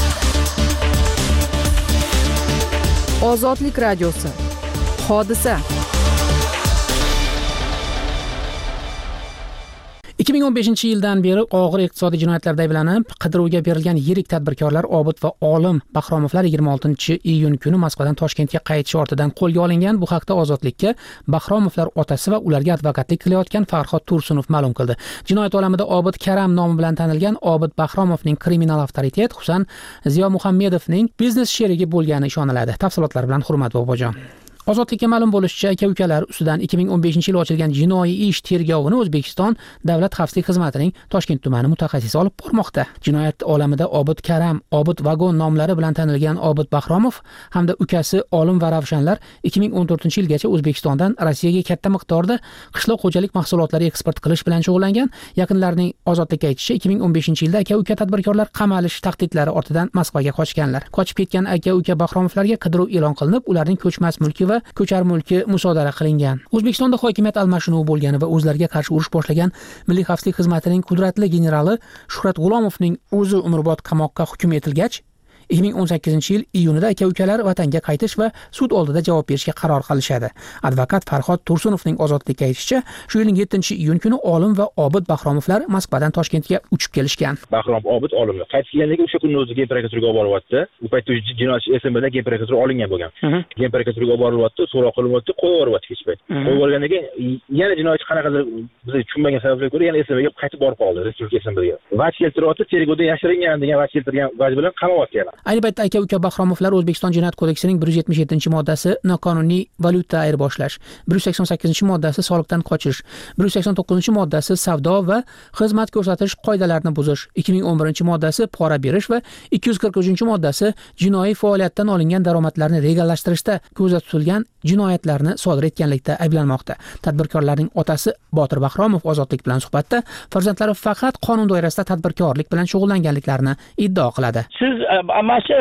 Ozodlik radiosi. Hodisa. 2015-yildan beri og'ir iqtisodiy jinoyatlarda ayblanib, qidiruvga berilgan yirik tadbirkorlar Obid va Olim Bahromovlar 26-iyun kuni Moskvadan Toshkentga qaytishi ortidan qo'lga olingan. Bu haqda Ozodlikka Bahromovlar otasi va ularga advokatlik qilayotgan Farhod Tursunov ma'lum qildi. Jinoyat olamida Obid Karam nomi bilan tanilgan Obid Bahromovning kriminal avtoritet, xususan Ziyo Muhammedovning biznes sherigi bo'lgani ishoniladi. Tafsilotlar bilan Hurmat Bobojon. Ozodlikka ma'lum bo'lishicha, aka-ukalar ustidan 2015-yil ochilgan jinoiy ish tergovini O'zbekiston Davlat xavfsizlik xizmatining Toshkent tumani mutaxassisi olib bormoqda. Jinoyat olamida Obid Karam, Obid Vagon nomlari bilan tanilgan Obid Bahromov hamda ukasi Olim va Ravshanlar 2014-yilgacha O'zbekistondan Rossiyaga katta miqdorda qishloq xo'jalik mahsulotlari eksport qilish bilan shug'ullangan. Yaqinlarining ozodlikka aytishicha, 2015-yilda aka-uka tadbirkorlar qamalish tahdidlari ortidan Moskvaga qochganlar. Qochib ketgan aka-uka Bahromovlarga qidiruv e'lon qilinib, ularning ko'chmas mulki va ko'char mulki musodara qilingan. O'zbekistonda hokimiyat almashinuvi bo'lgani va o'zlariga qarshi urush boshlagan Milliy xavfsizlik xizmatining qudratli generali Shuhrat G'ulomovning o'zi umrbod qamoqqa hukm etilgach, 2018-yil iyunida aka-ukalar vatanga qaytish va sud oldida javob berishga qaror qilishadi. Advokat Farhod Tursunovning ozodlikka aytishicha, shu yilning 7-iyun kuni Olim va Obid Bahromovlar Moskvadan Toshkentga uchib kelishgan. Bahrom Obid Olimni qaytib kelganligi o'sha kunni o'zi Genprokuraturaga olib boryapti. U paytda jinoyatchi SMBda Genprokuratura olingan bo'lgan. Genprokuraturaga olib boryapti, so'roq qilinyapti, qo'yib yuboryapti hech payt. Qo'yib yuborgandan keyin yana jinoyatchi qanaqadir biz tushunmagan sabablarga ko'ra yana SMBga qaytib borib qoldi, Respublika SMBga. Vaj keltiryapti, tergovda yashiringan degan vaj keltirgan vaj bilan qamabdi yana. Ayni paytda aka-uka Bahromovlar O'zbekiston Jinoyat kodeksining 177-moddasi noqonuniy valyuta ayirboshlash, 188-moddasi soliqdan qochish, 189-moddasi savdo va xizmat ko'rsatish qoidalarini buzish, 2011-moddasi pora berish va 243-moddasi jinoiy faoliyatdan olingan daromadlarni legallashtirishda ko'zda tutilgan jinoyatlarni sodir etganlikda ayblanmoqda. Tadbirkorlarning otasi Botir Bahromov ozodlik bilan suhbatda farzandlari faqat qonun doirasida tadbirkorlik bilan shug'ullanganliklarini iddao qiladi. Siz amashi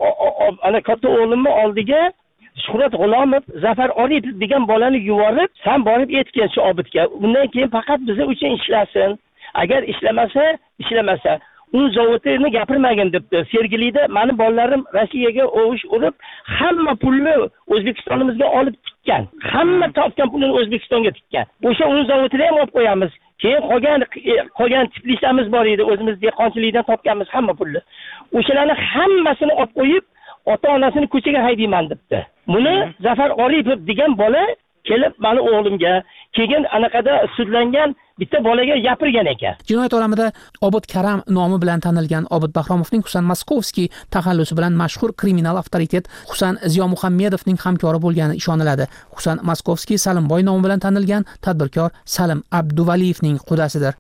ana katta o'g'limni oldiga Shuhrat G'ulomov, Zafar Oripov degan bolani yuborib, sen borib aytgan shu Obidga. Undan keyin faqat biz uchun ishlasin. Agar ishlamasa, u zavodini gapirmagin debdi. Sergelida meni bolalarim Rossiyaga o'vish urib, hamma pulni O'zbekistonimizga olib tikkan. Hamma topgan pulni O'zbekistonga tikkan. O'sha uning zavodini ham olib qo'yamiz. Keyin qolgan tiflisamiz bor edi, o'zimiz dehqonchilikdan topganmiz hamma pulni. O'shalarni hammasini olib qo'yib, ota-onasini ko'chaga haydayman debdi. Buni Zafar Oripov degan bola kelib meni o'g'limga, keyin anaqada sudlangan bitta bolaga gapirgan ekan. Jinoyat olamida Obid Karam nomi bilan tanilgan Obid Bahromovning Husan Maskovskiy taxallusi bilan mashhur kriminal avtoritet Husan Ziyomuhammedovning hamkori bo'lgani ishoniladi. Husan Maskovskiy Salimboy nomi bilan tanilgan tadbirkor Salim Abduvaliyevning qudasidir.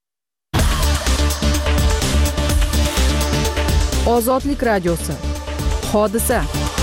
Ozodlik radiosi. Hodisa.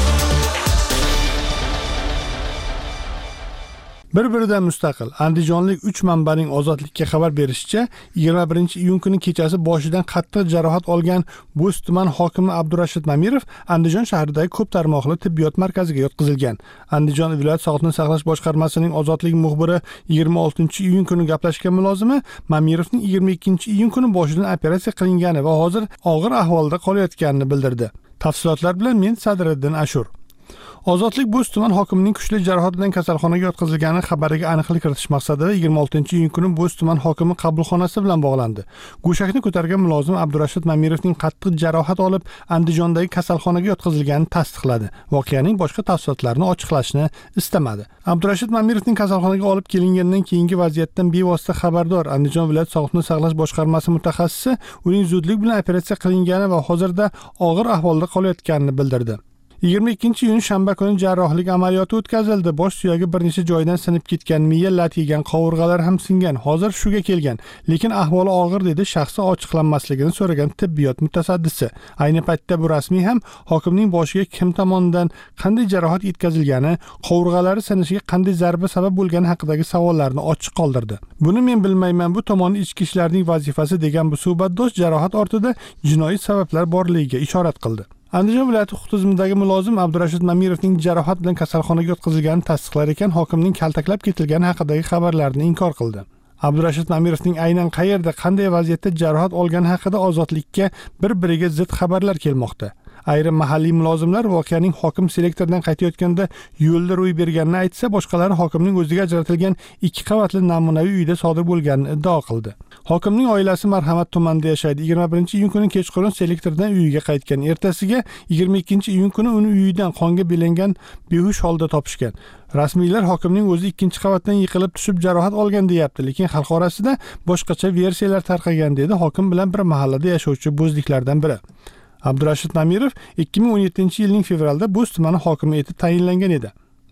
Bir-biridan mustaqil Andijonlik 3 manbaning Ozodlikka xabar berishicha, 21-iyun kuni kechasi boshidan qattiq jarohat olgan Bo'z tuman hokimi Abdurashid Mamirov Andijon shahridagi ko'p tarmoqli tibbiyot markaziga yotqizilgan. Andijon viloyat sog'liqni saqlash boshqarmasining Ozodlik muxbiri 26-iyun kuni gaplashgan mulozimi Mamirovning 22-iyun kuni boshidan operatsiya qilingani va hozir og'ir ahvolda qolayotganini bildirdi. Tafsilotlar bilan men Sadriddin Ashur. Ozodlik Bo'z tuman hokimining kuchli jarohat bilan kasalxonaga yotqizilgani xabariga aniqlik kiritish maqsadida 26-iyun kuni Bo'z tuman hokimi qabulxonasi bilan bog'landi. Go'shakni ko'targan mulozim Abdurashid Mamirovning qattiq jarohat olib Andijondagi kasalxonaga yotqizilganini tasdiqladi. Voqeaning boshqa tafsilotlarini ochiqlashni istamadi. Abdurashid Mamirovning kasalxonaga olib kelingandan keyingi vaziyatdan bevosita xabardor Andijon viloyat sog'liqni saqlash boshqarmasi mutaxassisi uning zudlik bilan operatsiya qilingani va hozirda og'ir ahvolda qolayotganini bildirdi. 22-iyun shanba kuni jarrohlik amaliyoti o'tkazildi. Bosh suyagi bir necha joydan sinib ketgan, miya lat yegan, qovurg'alar ham singan. Hozir shuga kelgan, lekin ahvoli og'ir dedi shaxsi ochiqlanmasligini so'ragan tibbiyot mutasaddisi. Ayni paytda bu rasmiy ham hokimning boshiga kim tomonidan qanday jarohat yetkazilgani, qovurg'alari sinishiga qanday zarba sabab bo'lgani haqidagi savollarni ochiq qoldirdi. Buni men bilmayman, bu tomoni ichki ishlarning vazifasi degan bu suhbatdosh jarohat ortida jinoiy sabablar borligiga ishorat qildi. Andijon viloyati huquq tizimidagi mulozim Abdurashid Mamirovning jarohat bilan kasalxonaga yotqizilganini tasdiqlar ekan, hokimning kaltaklab ketilgani haqidagi xabarlarni inkor qildi. Abdurashid Mamirovning aynan qayerda, qanday vaziyatda jarohat olgani haqida Ozodlikka bir-biriga zid xabarlar kelmoqda. Ayrim mahalliy mulozimlar voqeaning hokim selektordan qaytayotganda yo'lda ro'y berganini aytsa, boshqalari hokimning o'ziga ajratilgan 2 qavatli namunaviy uyda sodir bo'lganini iddao qildi. Hokimning oilasi Marhamat tumanida yashaydi. 21-iyun kuni kechqurun selektordan uyiga qaytgan. Ertasiga 22-iyun kuni uni uyidan qonga belangan behush holda topishgan. Rasmiylar hokimning o'zi 2-qavatdan yiqilib tushib jarohat olgan deyapti, lekin xalq orasida boshqacha versiyalar tarqagan dedi hokim bilan bir mahallada yashovchi bo'zliklardan biri. Abdurashid Mamirov 2017-yilning fevralda Bo'z tumani hokimi etib tayinlangan edi.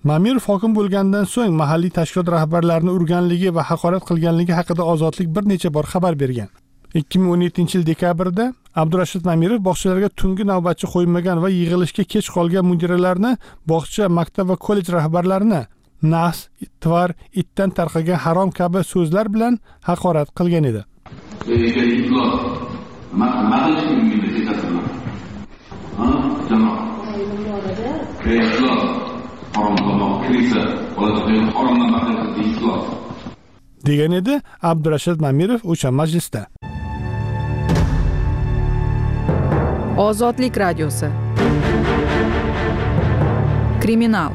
Mamirov hokim bo'lgandan so'ng mahalliy tashkilot rahbarlarini urganligi va haqorat qilganligi haqida Ozodlik bir necha bor xabar bergan. 2017-yil dekabrda Abdurashid Mamirov bog'chalarga tungi navbatchi qo'ymagan va yig'ilishga kech qolgan mudiralarni, bog'cha, maktab va kollej rahbarlarini nas, tvar, itdan tarqagan harom kabi so'zlar bilan haqorat qilgan edi. degan edi Abdurashid Mamirov o'sha majlisda. Ozodlik radiosi. Kriminal.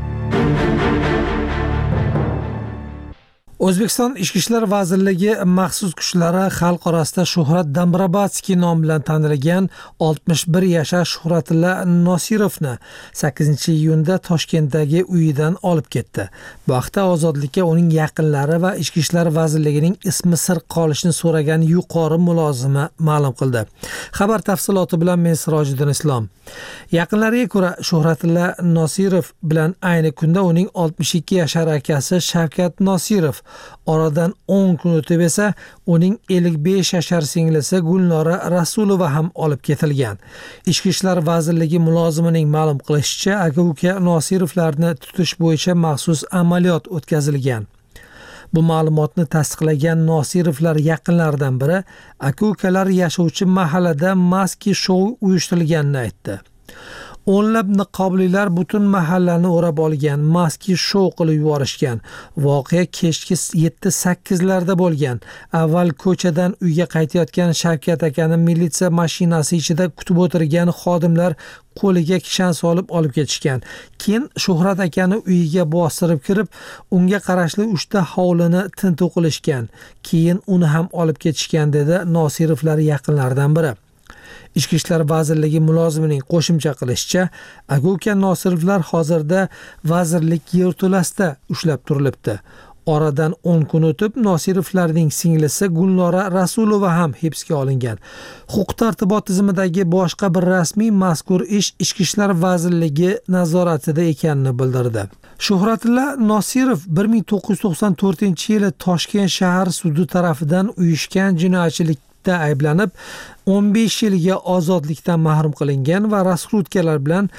O'zbekiston Ichki ishlar vazirligi maxsus kuchlari xalq orasida Shuhrat Dambrabatskiy nom bilan tanilgan 61 yashar Shuhratilla Nosirovni 8-iyunda Toshkentdagi uyidan olib ketdi. Bu haqda Ozodlikka uning yaqinlari va Ichki ishlar vazirligining ismi sir qolishini so'ragan yuqori mulozimi ma'lum qildi. Xabar tafsiloti bilan men Sirojiddin Islom. Yaqinlariga ko'ra, Shuhratilla Nosirov bilan ayni kunda uning 62 yashar akasi Shavkat Nosirov, oradan 10 kun o'tib esa uning 55 yashar singlisi Gulnora Rasulova ham olib ketilgan. Ichki ishlar vazirligi mulozimining ma'lum qilishicha, aka-uka Nosirovlarni tutish bo'yicha maxsus amaliyot o'tkazilgan. Bu ma'lumotni tasdiqlagan Nosirovlar yaqinlaridan biri aka-ukalar yashovchi mahallada maski shou uyushtirilganini aytdi. O'nlab niqoblilar butun mahallani o'rab olgan, maski shou qilib yuborishgan. Voqea kechki 7-8larda bo'lgan. Avval ko'chadan uyga qaytayotgan Shavkat akani militsiya mashinasi ichida kutib o'tirgan xodimlar qo'liga kishan solib olib ketishgan. Keyin Shuhrat akani uyiga bostirib kirib, unga qarashli 3 ta hovlini tintuv qilishgan. Keyin uni ham olib ketishgan, dedi Nosirovlar yaqinlaridan biri. Ichki ishlar vazirligi mulozimining qo'shimcha qilishicha, aka-uka Nosirovlar hozirda vazirlik yerto'lasida ushlab turilibdi. Oradan 10 kun o'tib Nosirovlarning singlisi Gulnora Rasulova ham hibsga olingan. Huquq-tartibot tizimidagi boshqa bir rasmiy mazkur ish Ichki ishlar vazirligi nazoratida ekanini bildirdi. Shuhratilla Nosirov 1994-yili Toshkent shahar sudi tarafidan uyushgan jinoyatchilik ayblanib 15 yilga ozodlikdan mahrum qilingan va raskrutkalar bilan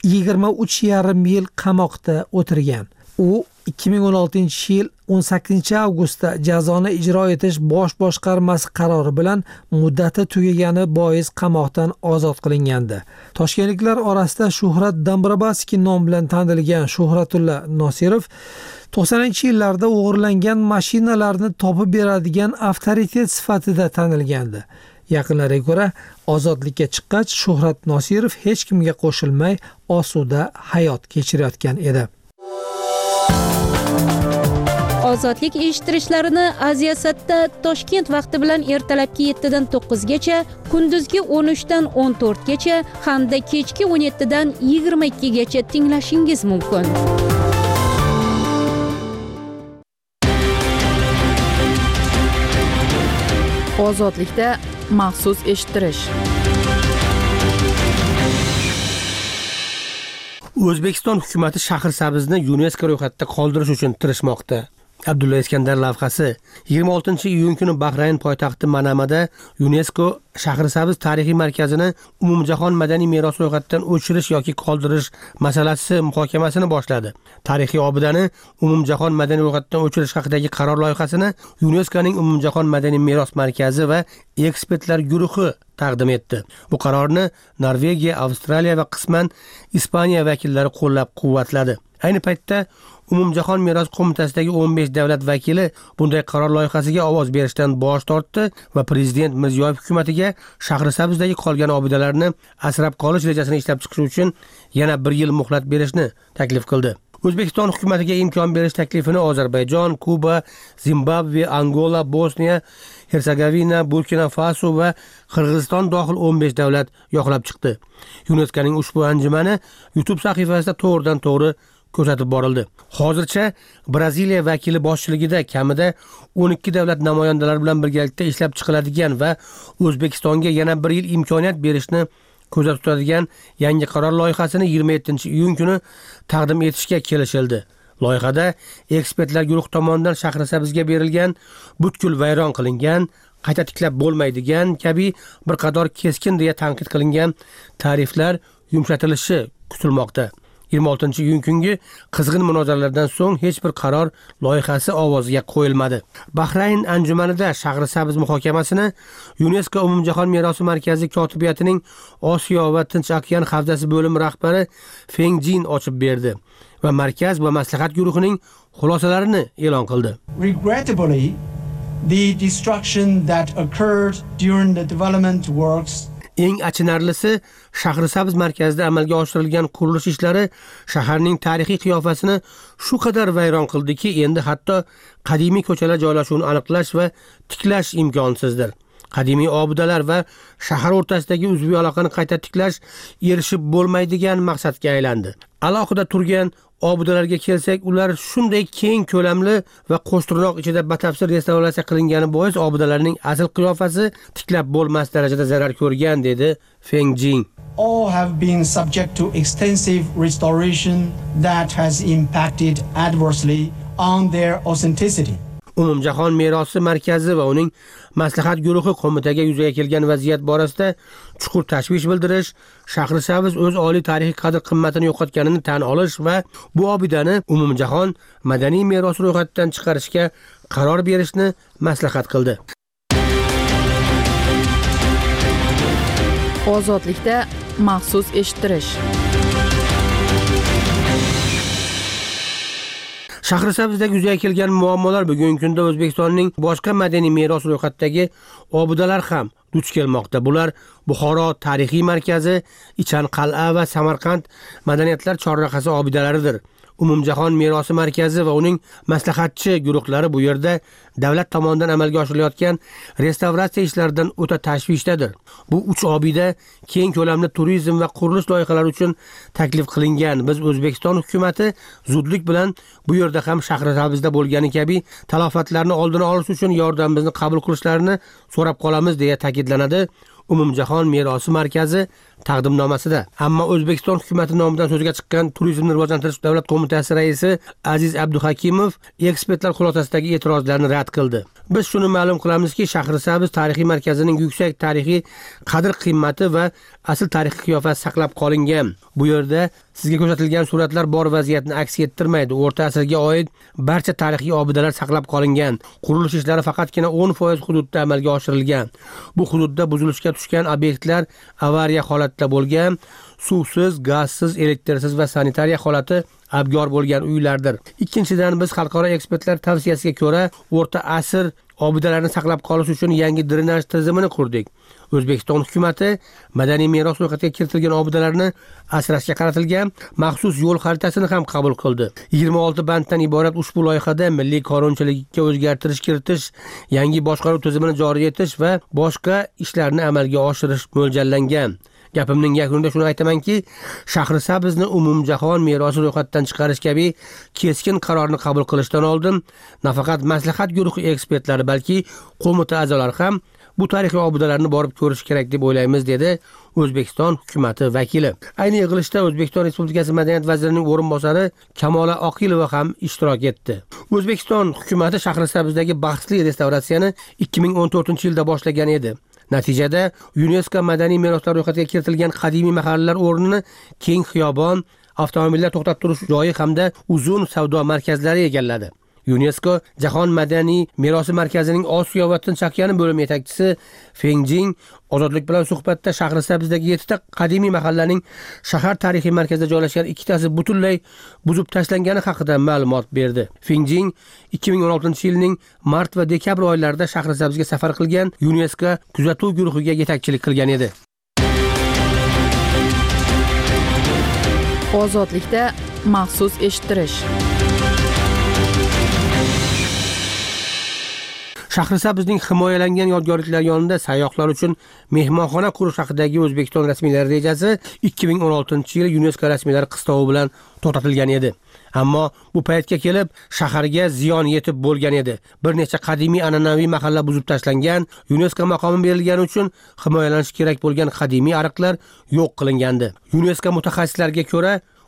23,5 yil qamoqda o'tirgan. U 2016-yil 18-avgustda jazoni ijro etish bosh boshqarmasi qarori bilan muddati tugagani bois qamoqdan ozod qilingandi. Toshkentliklar orasida Shuhrat Dambrabatskiy nom bilan tanilgan Shuhratulla Nosirov 90-yillarda o'g'irlangan mashinalarni topib beradigan avtoritet sifatida tanilgandi. Yaqinlariga ko'ra, ozodlikka chiqqach Shuhrat Nosirov hech kimga qo'shilmay osuda hayot kechirayotgan edi. Ozodlik eshittirishlarini Aziyasatda Toshkent vaqti bilan ertalabki 7 dan 9 gacha, kunduzgi 13 dan 14 gacha hamda kechki 17 dan 22 gacha tinglashingiz mumkin. Ozodlikda maxsus eshittirish. O'zbekiston hukumatı Shahrisabzni UNESCO ro'yxatida qoldirish uchun tirishmoqda. Abdulla Iskandar lavhasi 26-iyun kuni Bahrayn poytaxti Manamada UNESCO Shahrisabz tarixiy markazini umumjahon madaniy meros ro'yxatidan o'chirish yoki qoldirish masalasi muhokamasini boshladi. Tarixiy obidani umumjahon madaniy ro'yxatidan o'chirish haqidagi qaror loyihasini UNESCOning umumjahon madaniy meros markazi va ekspertlar guruhi taqdim etdi. Bu qarorni Norvegiya, Avstraliya va qisman Ispaniya vakillari qo'llab-quvvatladi. Ayni paytda umumjahon meros qo'mitasidagi 15 davlat vakili bunday qaror loyihasiga ovoz berishdan bosh tortdi va prezident Mirziyoyev hukumatiga Shahrisabzdagi qolgan obidalarni asrab qolish rejasini ishlab chiqish uchun yana 1 yil muhlat berishni taklif qildi. O'zbekiston hukumatiga imkon berish taklifini Ozarbayjon, Kuba, Zimbabve, Angola, Bosniya, Hersegovina, Burkina Faso va Qirg'iziston dohil 15 davlat yoqlab chiqdi. UNESCOning ushbu anjumani YouTube sahifasida to'g'ridan-to'g'ri ko'rsatib borildi. Hozircha Braziliya vakili boshchiligida kamida 12 davlat namoyandalari bilan birgalikda ishlab chiqiladigan va O'zbekistonga yana 1 yil imkoniyat berishni ko'zda tutadigan yangi qaror loyihasini 27-iyun kuni taqdim etishga kelishildi. Loyihada ekspertlar guruh tomonidan Shahrisabzga berilgan butkul vayron qilingan, qayta tiklab bo'lmaydigan kabi bir qator keskin deya tanqid qilingan tariflar yumshatilishi kutilmoqda. 26-iyun kungi qizg'in munozaralardan so'ng hech bir qaror loyihasi ovoziga qo'yilmadi. Bahrayn anjumanida Shahrisabz muhokamasini UNESCO umumjahon merosi markazi kotibiyatining Osiyo va Tinch okean havzasi bo'limi rahbari Feng Jin ochib berdi va markaz va maslahat guruhining xulosalarini e'lon qildi. Regrettably, the destruction that occurred during the development works Eng achinarlisi, Shahrisabz markazida amalga oshirilgan qurilish ishlari shaharning tarixiy qiyofasini shu qadar vayron qildiki, endi hatto qadimiy ko'chalar joylashuvini aniqlash va tiklash imkonsizdir. Qadimiy obidalar va shahar o'rtasidagi uzviy aloqani qayta tiklash erishib bo'lmaydigan maqsadga aylandi. Alohida turgan obidalarga kelsak, ular shunday keng ko'lamli va qo'shtirnoq ichida batafsil restavratsiya qilingani bois obidalarning asl qiyofasi tiklab bo'lmas darajada zarar ko'rgan, dedi Feng Jin. All have been subject to extensive restoration that has impacted adversely on their authenticity. Umumjahon merosi markazi va uning maslahat guruhi qo'mitaga yuzaga kelgan vaziyat borasida chuqur tashvish bildirish, Shahrisabz o'z oliy tarixiy qadr-qimmatini yo'qotganini tan olish va bu obidani umumjahon madaniy meros ro'yxatidan chiqarishga qaror berishni maslahat qildi. Ozodlikda maxsus eshittirish. Shahrisabzdagi yuzaga kelgan muammolar bugungi kunda O'zbekistonning boshqa madaniy meros ro'yxatidagi obidalar ham duch kelmoqda. Bular Buxoro tarixiy markazi, Ichan qal'a va Samarqand madaniyatlar chorrahasi obidalaridir. Umumjahon merosi markazi va uning maslahatchi guruhlari bu yerda davlat tomonidan amalga oshirilayotgan restavratsiya ishlaridan o'ta tashvishdadir. Bu 3 obida keng ko'lamli turizm va qurilish loyihalari uchun taklif qilingan. Biz O'zbekiston hukumatı zudlik bilan bu yerda ham Shahrisabzda bo'lgani kabi talofatlarni oldini olish uchun yordamimizni qabul qilishlarini so'rab qolamiz, deya ta'kidlanadi Umumjahon merosi markazi taqdimnomasida. Ammo O'zbekiston hukumati nomidan so'zga chiqqan Turizmni rivojlantirish davlat qo'mitasi raisi Aziz Abduhakimov ekspertlar xulosasidagi e'tirozlarni rad qildi. Biz shuni ma'lum qilamizki, Shahrisabz tarixiy markazining yuksak tarixiy qadr-qimmati va asl tarixiy qiyofasi saqlab qolingan. Bu yerda sizga ko'rsatilgan suratlar bor vaziyatni aks ettirmaydi. O'rta asrga oid barcha tarixiy obidalar saqlab qolingan. Qurilish ishlari faqatgina 10% hududda amalga oshirilgan. Bu hududda buzilishga tushgan obyektlar avariya holatda bo'lgan, suvsiz, gazsiz, elektrsiz va sanitariya holati abgor bo'lgan uylardir. Ikkinchidan, biz xalqaro ekspertlar tavsiyasiga ko'ra o'rta asr obidalarni saqlab qolish uchun yangi drenaj tizimini qurdik. O'zbekiston hukumati madaniy meros ro'yxatiga kiritilgan obidalarni asrashga qaratilgan maxsus yo'l xaritasini ham qabul qildi. 26 banddan iborat ushbu loyihada milliy qonunchilikka o'zgartirish kiritish, yangi boshqaruv tizimini joriy etish va boshqa ishlarni amalga oshirish mo'ljallangan. Gapimning yakunida shuni aytamanki, Shahrisabzni umumjahon merosi ro'yxatidan chiqarish kabi keskin qarorni qabul qilishdan oldin nafaqat maslahat guruhi ekspertlari, balki qo'mita a'zolari ham bu tarixiy obidalarni borib ko'rish kerak deb o'ylaymiz, dedi O'zbekiston hukumati vakili. Ayni yig'ilishda O'zbekiston Respublikasi Madaniyat vazirining o'rinbosari Kamola Oqilova ham ishtirok etdi. O'zbekiston hukumati Shahrisabzdagi baxtli restavratsiyani 2014-yilda boshlagan edi. Natijada UNESCO madaniy meroslar ro'yxatiga kiritilgan qadimiy mahallalar o'rnini keng xiyobon, avtomobillar to'xtab turish joyi hamda uzun savdo markazlari egalladi. UNESCO Jahon madaniy merosi markazining Osiyo va Tinch okeani bo'limi yetakchisi Feng Jin Ozodlik bilan suhbatda Shahrisabzdagi 7 ta qadimiy mahallaning shahar tarixiy markazida joylashgan 2 tasi butunlay buzib tashlangani haqida ma'lumot berdi. Feng Jin 2016-yilning mart va dekabr oylarida Shahrisabzga safar qilgan UNESCO kuzatuv guruhiga yetakchilik qilgan edi. Ozodlikda maxsus eshittirish. Shahrisabzning himoyalangan yodgorliklar yonida sayyohlar uchun mehmonxona qurish haqidagi O'zbekiston rasmiylari rejasi 2016-yil UNESCO rasmiylari qistovi bilan to'xtatilgan edi. Ammo bu paytga kelib shaharga ziyon yetib bo'lgan edi. Bir necha qadimiy an'anaviy mahalla buzib tashlangan, UNESCO maqomi berilgani uchun himoyalanish kerak bo'lgan qadimiy ariqlar yo'q qilingandi. UNESCO mutaxassislariga ko'ra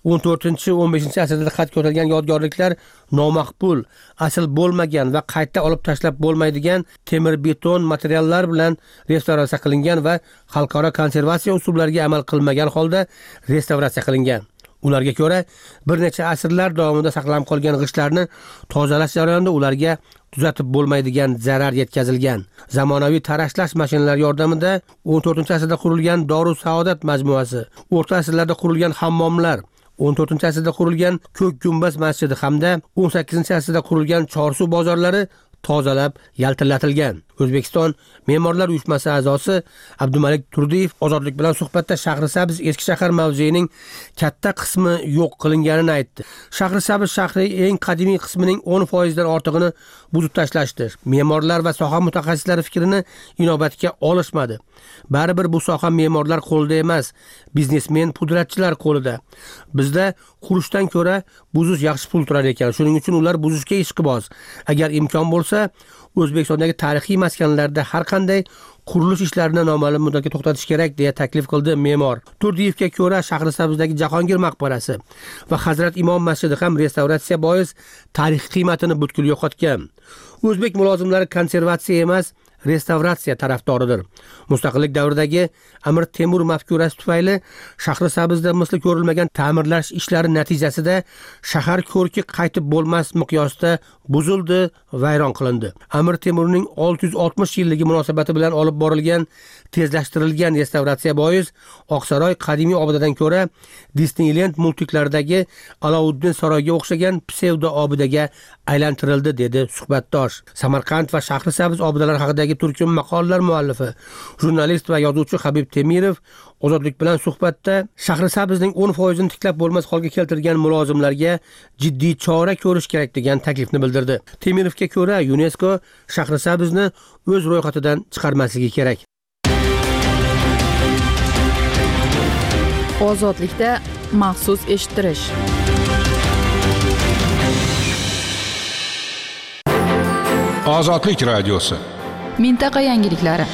14-15 asrda qad ko'tarilgan yodgorliklar nomaqbul, asl bo'lmagan va qayta olib tashlab bo'lmaydigan temir beton materiallar bilan restavratsiya qilingan va xalqaro konservatsiya usullariga amal qilmagan holda restavratsiya qilingan. Ularga ko'ra, bir necha asrlar davomida saqlanib qolgan g'ishtlarni tozalash jarayonida ularga tuzatib bo'lmaydigan zarar yetkazilgan. Zamonaviy tarashlash mashinalari yordamida 14-asrda qurilgan Dorus Saodat majmuasi, o'rta asrlarda qurilgan hammomlar, 14-asrda qurilgan Ko'k gumbaz masjidi hamda 18-asrda qurilgan Chorsu bozorlari tozalab yaltillatilgan. O'zbekiston Me'morlar uyushmasi a'zosi Abdumalik Turdiyev Ozodlik bilan suhbatda Shahrisabz eski shahar mavzeyining katta qismi yo'q qilinganini aytdi. Shahrisabz shahri eng qadimiy qismining 10% dan ortig'ini buzib tashlashdi. Me'morlar va soha mutaxassislari fikrini inobatga olishmadi. Baribir bu soha me'morlar qo'lida emas, biznesmen pudratchilar qo'lida. Bizda qurishdan ko'ra buzish yaxshi pul turar ekan. Shuning uchun ular buzishga ishqiboz. Agar imkon bo'lsa, O'zbekistondagi tarixiy maskanlarda har qanday qurilish ishlarini noma'lum muddatga to'xtatish kerak deya taklif qildi me'mor. Turdiyevga ko'ra Shahrisabzdagi Jahongir maqbarasi va Hazrat Imom masjidi ham restavratsiya bois tarixiy qiymatini butkul yo'qotgan. O'zbek mulozimlari konservatsiya emas, restavratsiya tarafdoridir. Mustaqillik davridagi Amir Temur mafkurasi tufayli Shahrisabzda misli ko'rilmagan ta'mirlash ishlari natijasida shahar ko'rki qaytib bo'lmas miqyosda buzildi, vayron qilindi. Amir Temurning 660 yilligi munosabati bilan olib borilgan tezlashtirilgan restavratsiya bois Oqsaroy qadimiy obidadan ko'ra Disneyland multiklaridagi Alovuddin saroyiga o'xshagan psevdo obidaga aylantirildi, dedi suhbatdosh. Samarqand va Shahrisabz obidalari haqidagi turkum maqolalar muallifi, jurnalist va yozuvchi Habib Temirov Ozodlik bilan suhbatda Shahrisabzning 10% tiklab bo'lmas holga keltirgan mulozimlarga jiddiy chora ko'rish kerak degan taklifni bildirdi. Temirovga ko'ra UNESCO Shahrisabzni o'z ro'yxatidan chiqarmasligi kerak. Ozodlikda maxsus eshittirish. Ozodlik radiosi. Mintaqa yangiliklari.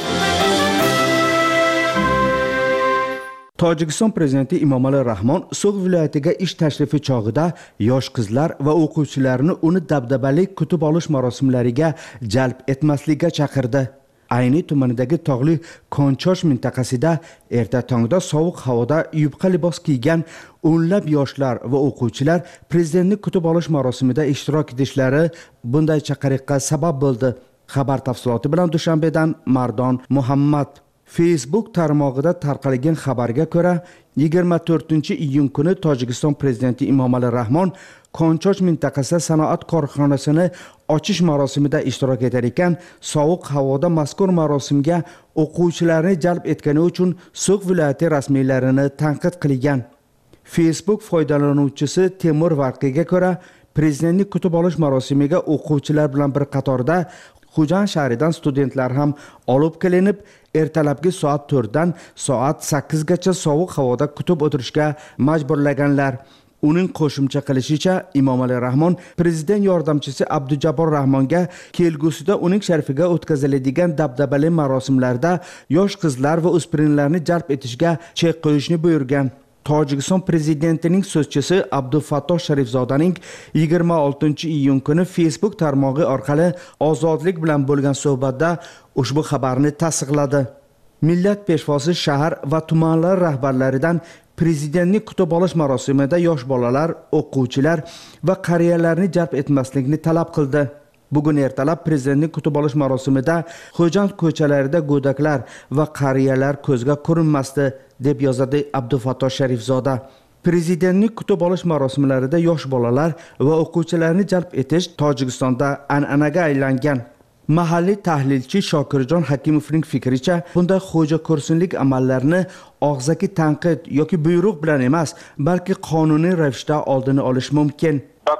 Tojikiston prezidenti Emomali Rahmon So'g'd viloyatiga ish tashrifi chog'ida yosh qizlar va o'quvchilarni uni dabdabali kutib olish marosimlariga jalb etmaslikka chaqirdi. Ayni tumanidagi tog'li Konchosh mintaqasida erta tongda sovuq havoda yupqa libos kiygan o'nlab yoshlar va o'quvchilar prezidentni kutib olish marosimida ishtirok etishlari bunday chaqiriqqa sabab bo'ldi. Xabar tafsiloti bilan Dushanbedan Mardon Muhammad. Facebook tarmog'ida tarqalgan xabarga ko'ra 24-iyun kuni Tojikiston prezidenti Emomali Rahmon Konchosh mintaqasida sanoat korxonasini ochish marosimida ishtirok etar ekan, sovuq havoda mazkur marosimga o'quvchilarni jalb etgani uchun So'g'd viloyati rasmiylarini tanqid qilgan. Facebook foydalanuvchisi Temur Varqiga ko'ra, prezidentni kutib olish marosimiga o'quvchilar bilan bir qatorda Xujan shahridan studentlar ham olib kelinib, ertalabki soat 4 dan soat 8 gacha sovuq havoda kutib o'tirishga majburlaganlar. Uning qo'shimcha qilishicha, Emomali Rahmon prezident yordamchisi Abdujabbor Rahmonga kelgusida uning sharafiga o'tkaziladigan dabdabali marosimlarda yosh qizlar va o'spirinlarni jalb etishga chek qo'yishni buyurgan. Tojikiston prezidentining so'zchisi Abdufattoh Sharifzodaning 26-iyun kuni Facebook tarmog'i orqali Ozodlik bilan bo'lgan suhbatda ushbu xabarni tasdiqladi. Millat peshvosi shahar va tumanlar rahbarlaridan prezidentni kutib olish marosimida yosh bolalar, o'quvchilar va qariyalarni jalb etmaslikni talab qildi. Bugun ertalab prezidentni kutib olish marosimida Xo'jand ko'chalarida go'daklar va qariyalar ko'zga ko'rinmasdi, deb yozadi Abdufattoh Sharifzoda. Prezidentni kutib olish marosimlarida yosh bolalar va o'quvchilarni jalb etish Tojikistonda an'anaga aylangan. Mahalliy tahlilchi Shokirjon Hakimovning fikricha, bunday xo'jako'rsinlik amallarini og'zaki tanqid yoki buyruq bilan emas, balki qonuniy ravishda oldini olish mumkin.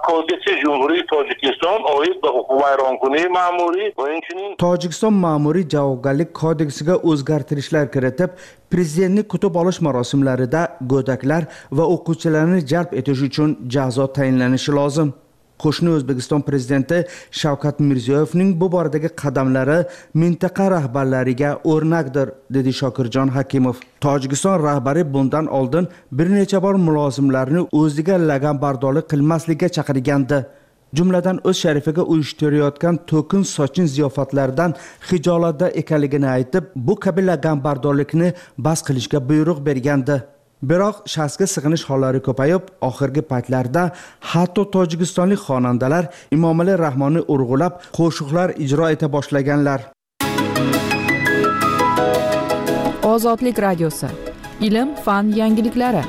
Tojikiston ma'muriy javobgarlik kodeksiga o'zgartirishlar kiritib, prezidentni kutib olish marosimlarida go'daklar va o'quvchilarni jalb etish uchun jazo tayinlanishi lozim. Qo'shni O'zbekiston prezidenti Shavkat Mirziyoyevning bu boradagi qadamlari mintaqa rahbarlariga o'rnakdir, dedi Shokirjon Hakimov. Tojikiston rahbari bundan oldin bir necha bor mulozimlarni o'ziga laganbardorlik qilmaslikka chaqirgandi. Jumladan o'z sharifiga uyushtirayotgan to'kin sochin ziyofatlardan hijolatda ekanligini aytib, bu kabi laganbardorlikni bas qilishga buyruq bergandi. Biroq shaxsga sig'inish hollari ko'payib, oxirgi paytlarda hatto tojikistonlik xonandalar Emomali Rahmonni urg'ulab, qo'shiqlar ijro eta boshlaganlar. Ozodlik radiosi. Ilm, fan yangiliklari.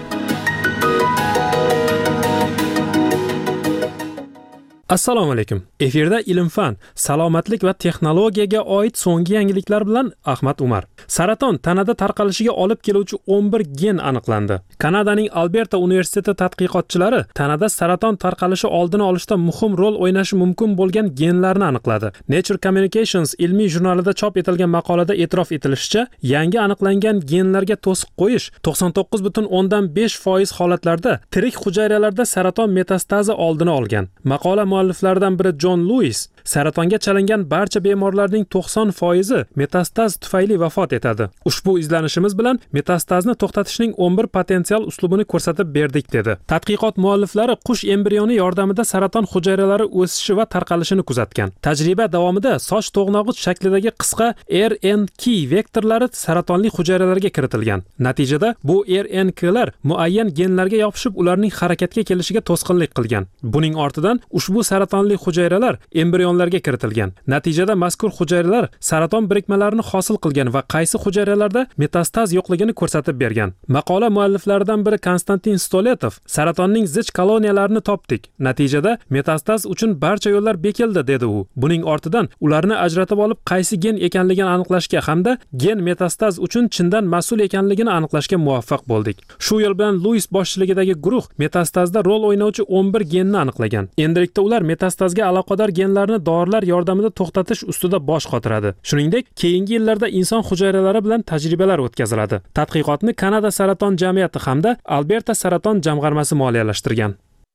Assalomu alaykum. Efirda ilm-fan, salomatlik va texnologiyaga oid so'nggi yangiliklar bilan Ahmad Umar. Saraton tanada tarqalishiga olib keluvchi 11 gen aniqlandi. Kanadaning Alberta universiteti tadqiqotchilari tanada saraton tarqalishi oldini olishda muhim rol o'ynashi mumkin bo'lgan genlarni aniqladi. Nature Communications ilmiy jurnalida chop etilgan maqolada e'tirof etilishicha, yangi aniqlangan genlarga to'siq qo'yish 99.5% holatlarda tirik hujayralarda saraton metastazi oldini olgan. Maqola mualliflaridan biri John Lewis saratonga chalingan barcha bemorlarning 90% metastaz tufayli vafot etadi. Ushbu izlanishimiz bilan metastazni to'xtatishning 11 potensial uslubini ko'rsatib berdik, dedi. Tadqiqot mualliflari qush embrioni yordamida saraton hujayralari o'sishi va tarqalishini kuzatgan. Tajriba davomida soch to'g'nog'ich shaklidagi qisqa RNK vektorlari saratonli hujayralarga kiritilgan. Natijada bu RNKlar muayyan genlarga yopishib, ularning harakatga kelishiga to'sqinlik qilgan. Buning ortidan ushbu saratonli hujayralar embrionlarga kiritilgan. Natijada mazkur hujayralar saraton birikmalarini hosil qilgan va qaysi hujayralarda metastaz yo'qligini ko'rsatib bergan. Maqola mualliflaridan biri Konstantin Stoletov saratonning zich koloniyalarini topdik. Natijada metastaz uchun barcha yo'llar bekildi, dedi u. Buning ortidan ularni ajratib olib, qaysi gen ekanligini aniqlashga hamda gen metastaz uchun chindan mas'ul ekanligini aniqlashga muvaffaq bo'ldik. Shu yo'l bilan Lewis boshchiligidagi guruh metastazda rol o'ynovchi 11 genni aniqlagan. Endilikda ular metastazga aloqador genlarni dorilar yordamida to'xtatish ustida bosh qotiradi. Shuningdek, keyingi yillarda inson hujayralari bilan tajribalar o'tkaziladi. Tadqiqotni Kanada saraton jamiyati hamda Alberta saraton jamg'armasi moliyalashtirgan.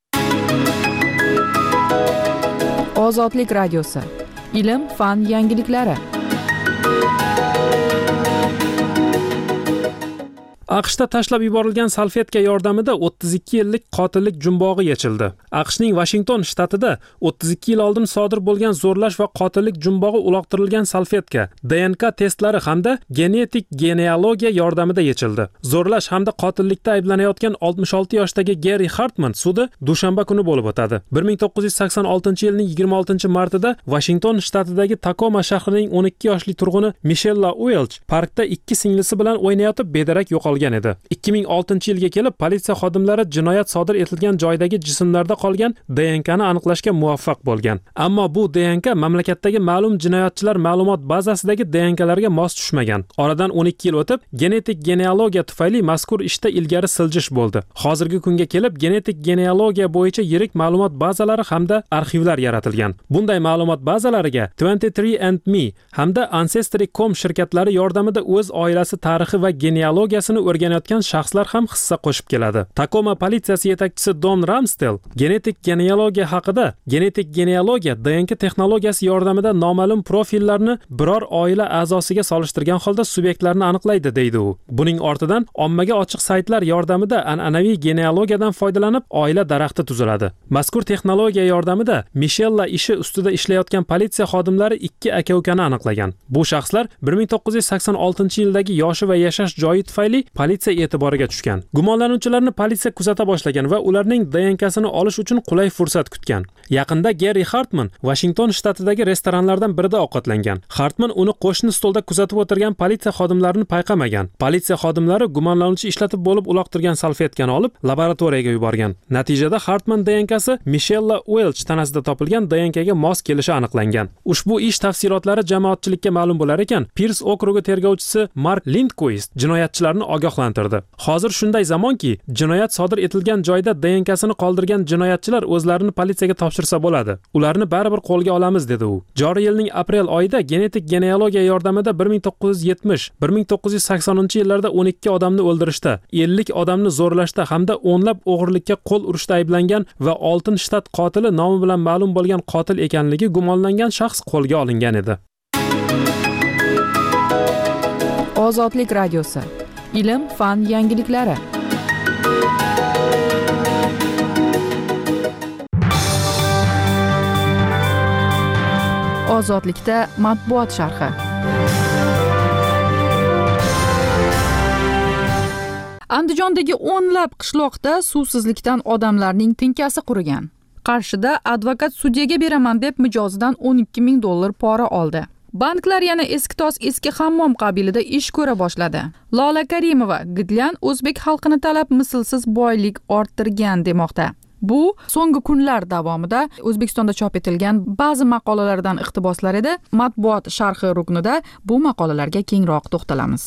Ozodlik radiosi. Ilm, fan yangiliklari. AQShda tashlab yuborilgan salfetka yordamida 32 yillik qotillik jumbog'i yechildi. AQShning Washington shtatida 32 yil oldin sodir bo'lgan zo'rlash va qotillik jumbog'i uloqtirilgan salfetka DNK testlari hamda genetik genealogiya yordamida yechildi. Zo'rlash hamda qotillikda ayblanayotgan 66 yoshdagi Gary Hartman sudi dushanba kuni bo'lib o'tadi. 1986-yilning 26-martida Washington shtatidagi Tacoma shahrining 12 yoshli turg'uni Michelle Welch parkda ikki singlisi bilan o'ynayotib bedarak yo'qolgan edi. 2006-yilga kelib politsiya xodimlari jinoyat sodir etilgan joydagi jismlarda qolgan DNKni aniqlashga muvaffaq bo'lgan. Ammo bu DNK mamlakatdagi ma'lum jinoyatchilar ma'lumot bazasidagi DNKlarga mos tushmagan. Oradan 12 yil o'tib, genetik genealogiya tufayli mazkur ishda ilgari siljish bo'ldi. Hozirgi kunga kelib genetik genealogiya bo'yicha yirik ma'lumot bazalari hamda arxivlar yaratilgan. Bunday ma'lumot bazalariga 23andMe hamda Ancestry.com shirkatlari yordamida o'z oilasi tarixi va genealogiyasini o'rganayotgan shaxslar ham hissa qo'shib keladi. Tacoma politsiyasi yetakchisi Don Ramsdell genetik genealogiya haqida genetik genealogiya DNK texnologiyasi yordamida noma'lum profillarni biror oila a'zosiga solishtirgan holda subyektlarni aniqlaydi, deydi u. Buning ortidan ommaga ochiq saytlar yordamida an'anaviy genealogiyadan foydalanib oila daraxti tuziladi. Mazkur texnologiya yordamida Michelle ishi ustida ishlayotgan politsiya xodimlari ikki aka-ukani aniqlagan. Bu shaxslar 1986-yildagi yoshi va yashash joyi tufayli politsiya e'tiboriga tushgan. Gumonlanuvchilarni politsiya kuzata boshlagan va ularning DNKsini olish uchun qulay fursat kutgan. Yaqinda Geri Hartman Washington shtatidagi restoranlardan birida ovqatlangan. Hartman uni qo'shni stolda kuzatib o'tirgan politsiya xodimlarini payqamagan. Politsiya xodimlari gumonlanuvchi ishlatib bo'lib uloqtirgan salfetkani olib laboratoriyaga yuborgan. Natijada Hartman DNKsi Michelle Welch tanasida topilgan DNKga mos kelishi aniqlangan. Ushbu ish tafsilotlari jamoatchilikka ma'lum bo'lar ekan, Pierce okrugi tergovchisi Mark Lindquist jinoyatchilarni ogohlantirdi. Hozir shunday zamonki, jinoyat sodir etilgan joyda DNKsini qoldirgan jinoyatchilar o'zlarini politsiyaga topshirsa bo'ladi. Ularni baribir qo'lga olamiz, dedi u. Joriy yilning aprel oyida genetik genealogiya yordamida 1970-1980 yillarda 12 odamni o'ldirishda, 50 odamni zo'rlashda hamda o'nlab o'g'irlikka qo'l urishda ayblangan va oltin shtat qotili nomi bilan ma'lum bo'lgan qotil ekanligi gumonlangan shaxs qo'lga olingan edi. Ozodlik radiosi. Ilm, fan yangiliklari. Ozodlikda matbuot sharhi. Andijondagi o'nlab qishloqda suvsizlikdan odamlarning tinkasi qurigan. Qarshida advokat sudyaga beraman deb mijozidan $12,000 pora oldi. Banklar yana eski tos eski hammom qabilida ish ko'ra boshladi. Lola Karimova Gidlyan o'zbek xalqini talab mislsiz boylik orttirgan demoqda. Bu so'nggi kunlar davomida O'zbekistonda chop etilgan ba'zi maqolalardan iqtiboslar edi. Matbuot sharhi ruknida bu maqolalarga kengroq to'xtalamiz.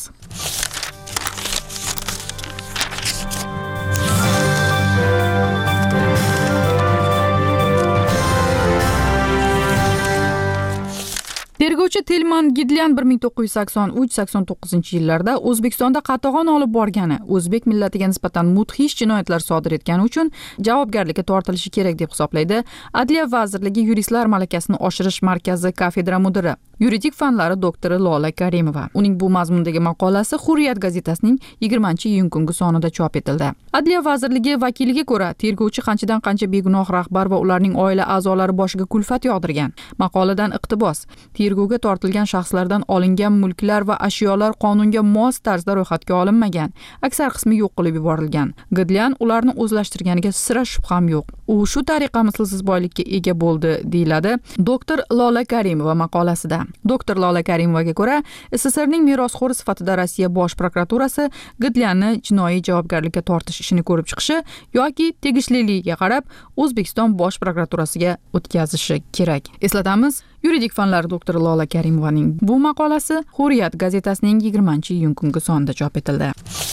Tergovchi Telman Gidlyan 1983-89 yillarda O'zbekistonda qatag'on olib borgani, o'zbek millatiga nisbatan mudhish jinoyatlar sodir etgani uchun javobgarlikka tortilishi kerak deb hisoblaydi Adliya vazirligi yuristlar malakasini oshirish markazi kafedra mudiri, yuridik fanlari doktori Lola Karimova. Uning bu mazmundagi maqolasi Hurriyat gazetasining 20-iyun kungi sonida chop etildi. Adliya vazirligi vakiliga ko'ra, tergovchi qanchadan qancha begunoh rahbar va ularning oila a'zolari boshiga kulfat yog'dirgan. Maqoladan iqtibos: tergovga tortilgan shaxslardan olingan mulklar va ashyolar qonunga mos tarzda ro'yxatga olinmagan, aksar qismi yo'q qilib yuborilgan. Gidlyan ularni o'zlashtirganiga sira shubham yo'q. U shu tariqa mislsiz boylikka ega bo'ldi, deyiladi doktor Lola Karimova maqolasida. Doktor Lola Karimovaga ko'ra, SSRning merosxo'ri sifatida Rossiya bosh prokuraturasi Gidlyanni jinoiy javobgarlikka tortish ishini ko'rib chiqishi yoki tegishliligiga qarab O'zbekiston bosh prokuraturasiga o'tkazishi kerak. Eslatamiz, yuridik fanlar doktor Lola Karimovaning bu maqolasi Hurriyat gazetasining 20-iyun kungi sonida chop etildi.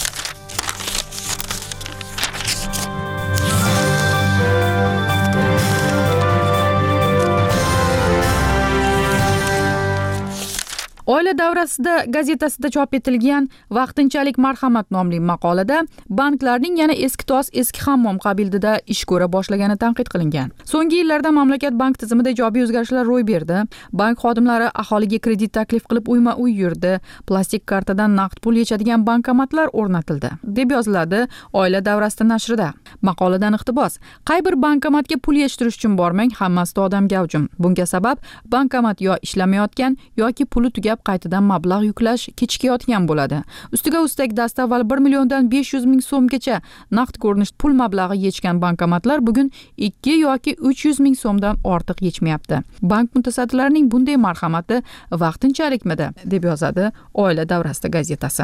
Oila davrasida gazetasida chop etilgan Vaqtinchalik marhamat nomli maqolada banklarning yana eski tos eski hammom qabilida ish ko'ra boshlagani tanqid qilingan. So'nggi yillarda mamlakat bank tizimida ijobiy o'zgarishlar ro'y berdi. Bank xodimlari aholiga kredit taklif qilib uyma-uy yurdi. Plastik kartadan naqd pul yechadigan bankomatlar o'rnatildi, deb yoziladi Oila davrasida nashrida. Maqoladan iqtibos: qay bir bankomatga pul yetishtirish uchun bormang, hammasida odam gavjum. Bunga sabab bankomat yo ishlamayotgan yoki puli tugab qaytadan mablag' yuklash kechikayotgan bo'ladi. Ustiga ustak dastavval 1,5 million so'mgacha naqd ko'rinishda pul mablag'i yechgan bankomatlar bugun 2 yoki 300 ming so'mdan ortiq yechmayapti. Bank mutasaddilarining bunday marhamati vaqtinchalikmidi, deb yozadi Oila davrasida gazetasi.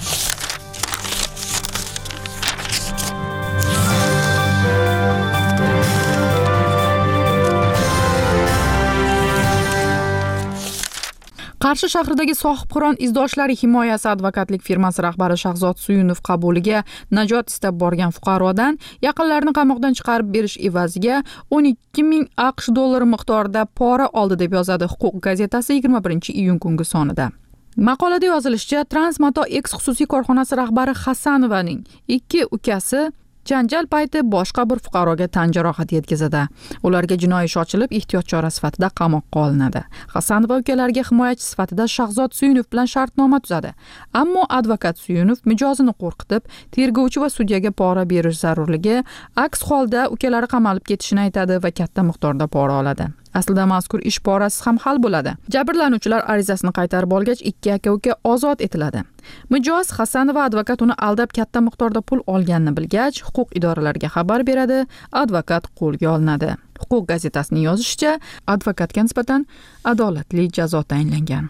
Qarshi shahridagi Sohibqiron izdoshlari himoyasi advokatlik firmasi rahbari Shahzod Suyunov qabuliga najot istab borgan fuqarodan yaqinlarini qamoqdan chiqarib berish evaziga 12,000 AQSh dollari miqdorida pora oldi, deb yozadi Huquq gazetasi 21-iyun kungi sonida. Maqolada yozilishicha, Transmato X xususiy korxonasi rahbari Hasanovaning 2 ukasi janjal payti boshqa bir fuqaroga tan jarohati yetkazadi. Ularga jinoiy ish ochilib, ehtiyot chora sifatida qamoqqa olinadi. Hasanova ukalariga himoyachi sifatida Shahzod Suyunov bilan shartnoma tuzadi. Ammo advokat Suyunov mijozini qo'rqitib, tergovchi va sudyaga pora berish zarurligi, aks holda ukalari qamalib ketishini aytadi va katta miqdorda pora oladi. Aslida mazkur ish borasiz ham hal bo'ladi. Jabrlanuvchilar arizasini qaytarib olgach, ikki aka-uka ozod etiladi. Mijoz Hasanova advokat uni aldab katta miqdorda pul olganini bilgach, huquq idoralariga xabar beradi, advokat qo'lga olinadi. Huquq gazetasining yozishicha, advokatga nisbatan adolatli jazo tayinlangan.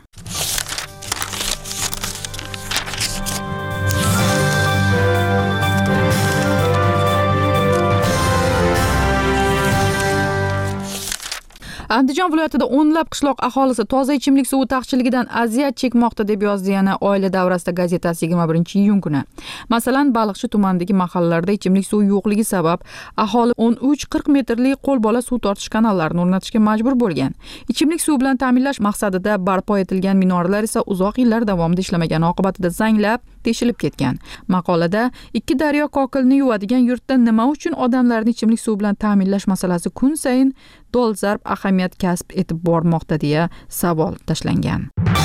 Andijon viloyatida o'nlab qishloq aholisi toza ichimlik suvi taqchilligidan aziyat chekmoqda deb yozdi yana Oila davrasida gazetasi 21-iyun kuni. Masalan, Baliqchi tumanidagi mahallalarda ichimlik suvi yo'qligi sabab aholi 13-40 metrli qo'lbola suv tortish kanallarini o'rnatishga majbur bo'lgan. Ichimlik suvi bilan ta'minlash maqsadida barpo etilgan minoralar esa uzoq yillar davomida ishlamagani oqibatida zanglab, teshilib ketgan. Maqolada ikki daryo kokilni yuvadigan yurtda nima uchun odamlarni ichimlik suvi bilan ta'minlash masalasi kun sayin dolzarb ahamiyat kasb etib bormoqda deya savol tashlangan.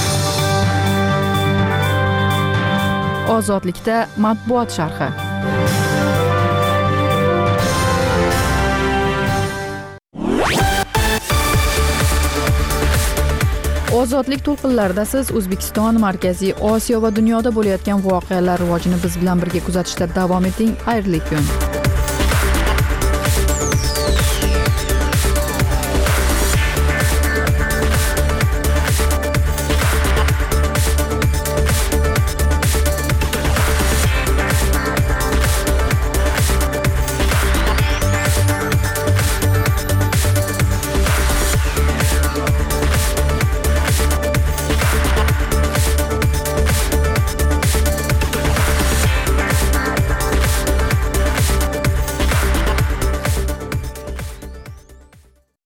Ozodlikda matbuot sharhi. Ozodlik to'lqinlarida siz O'zbekiston, Markaziy Osiyo va dunyoda bo'layotgan voqealar rivojini biz bilan birga kuzatishda davom eting. Xayrli kun.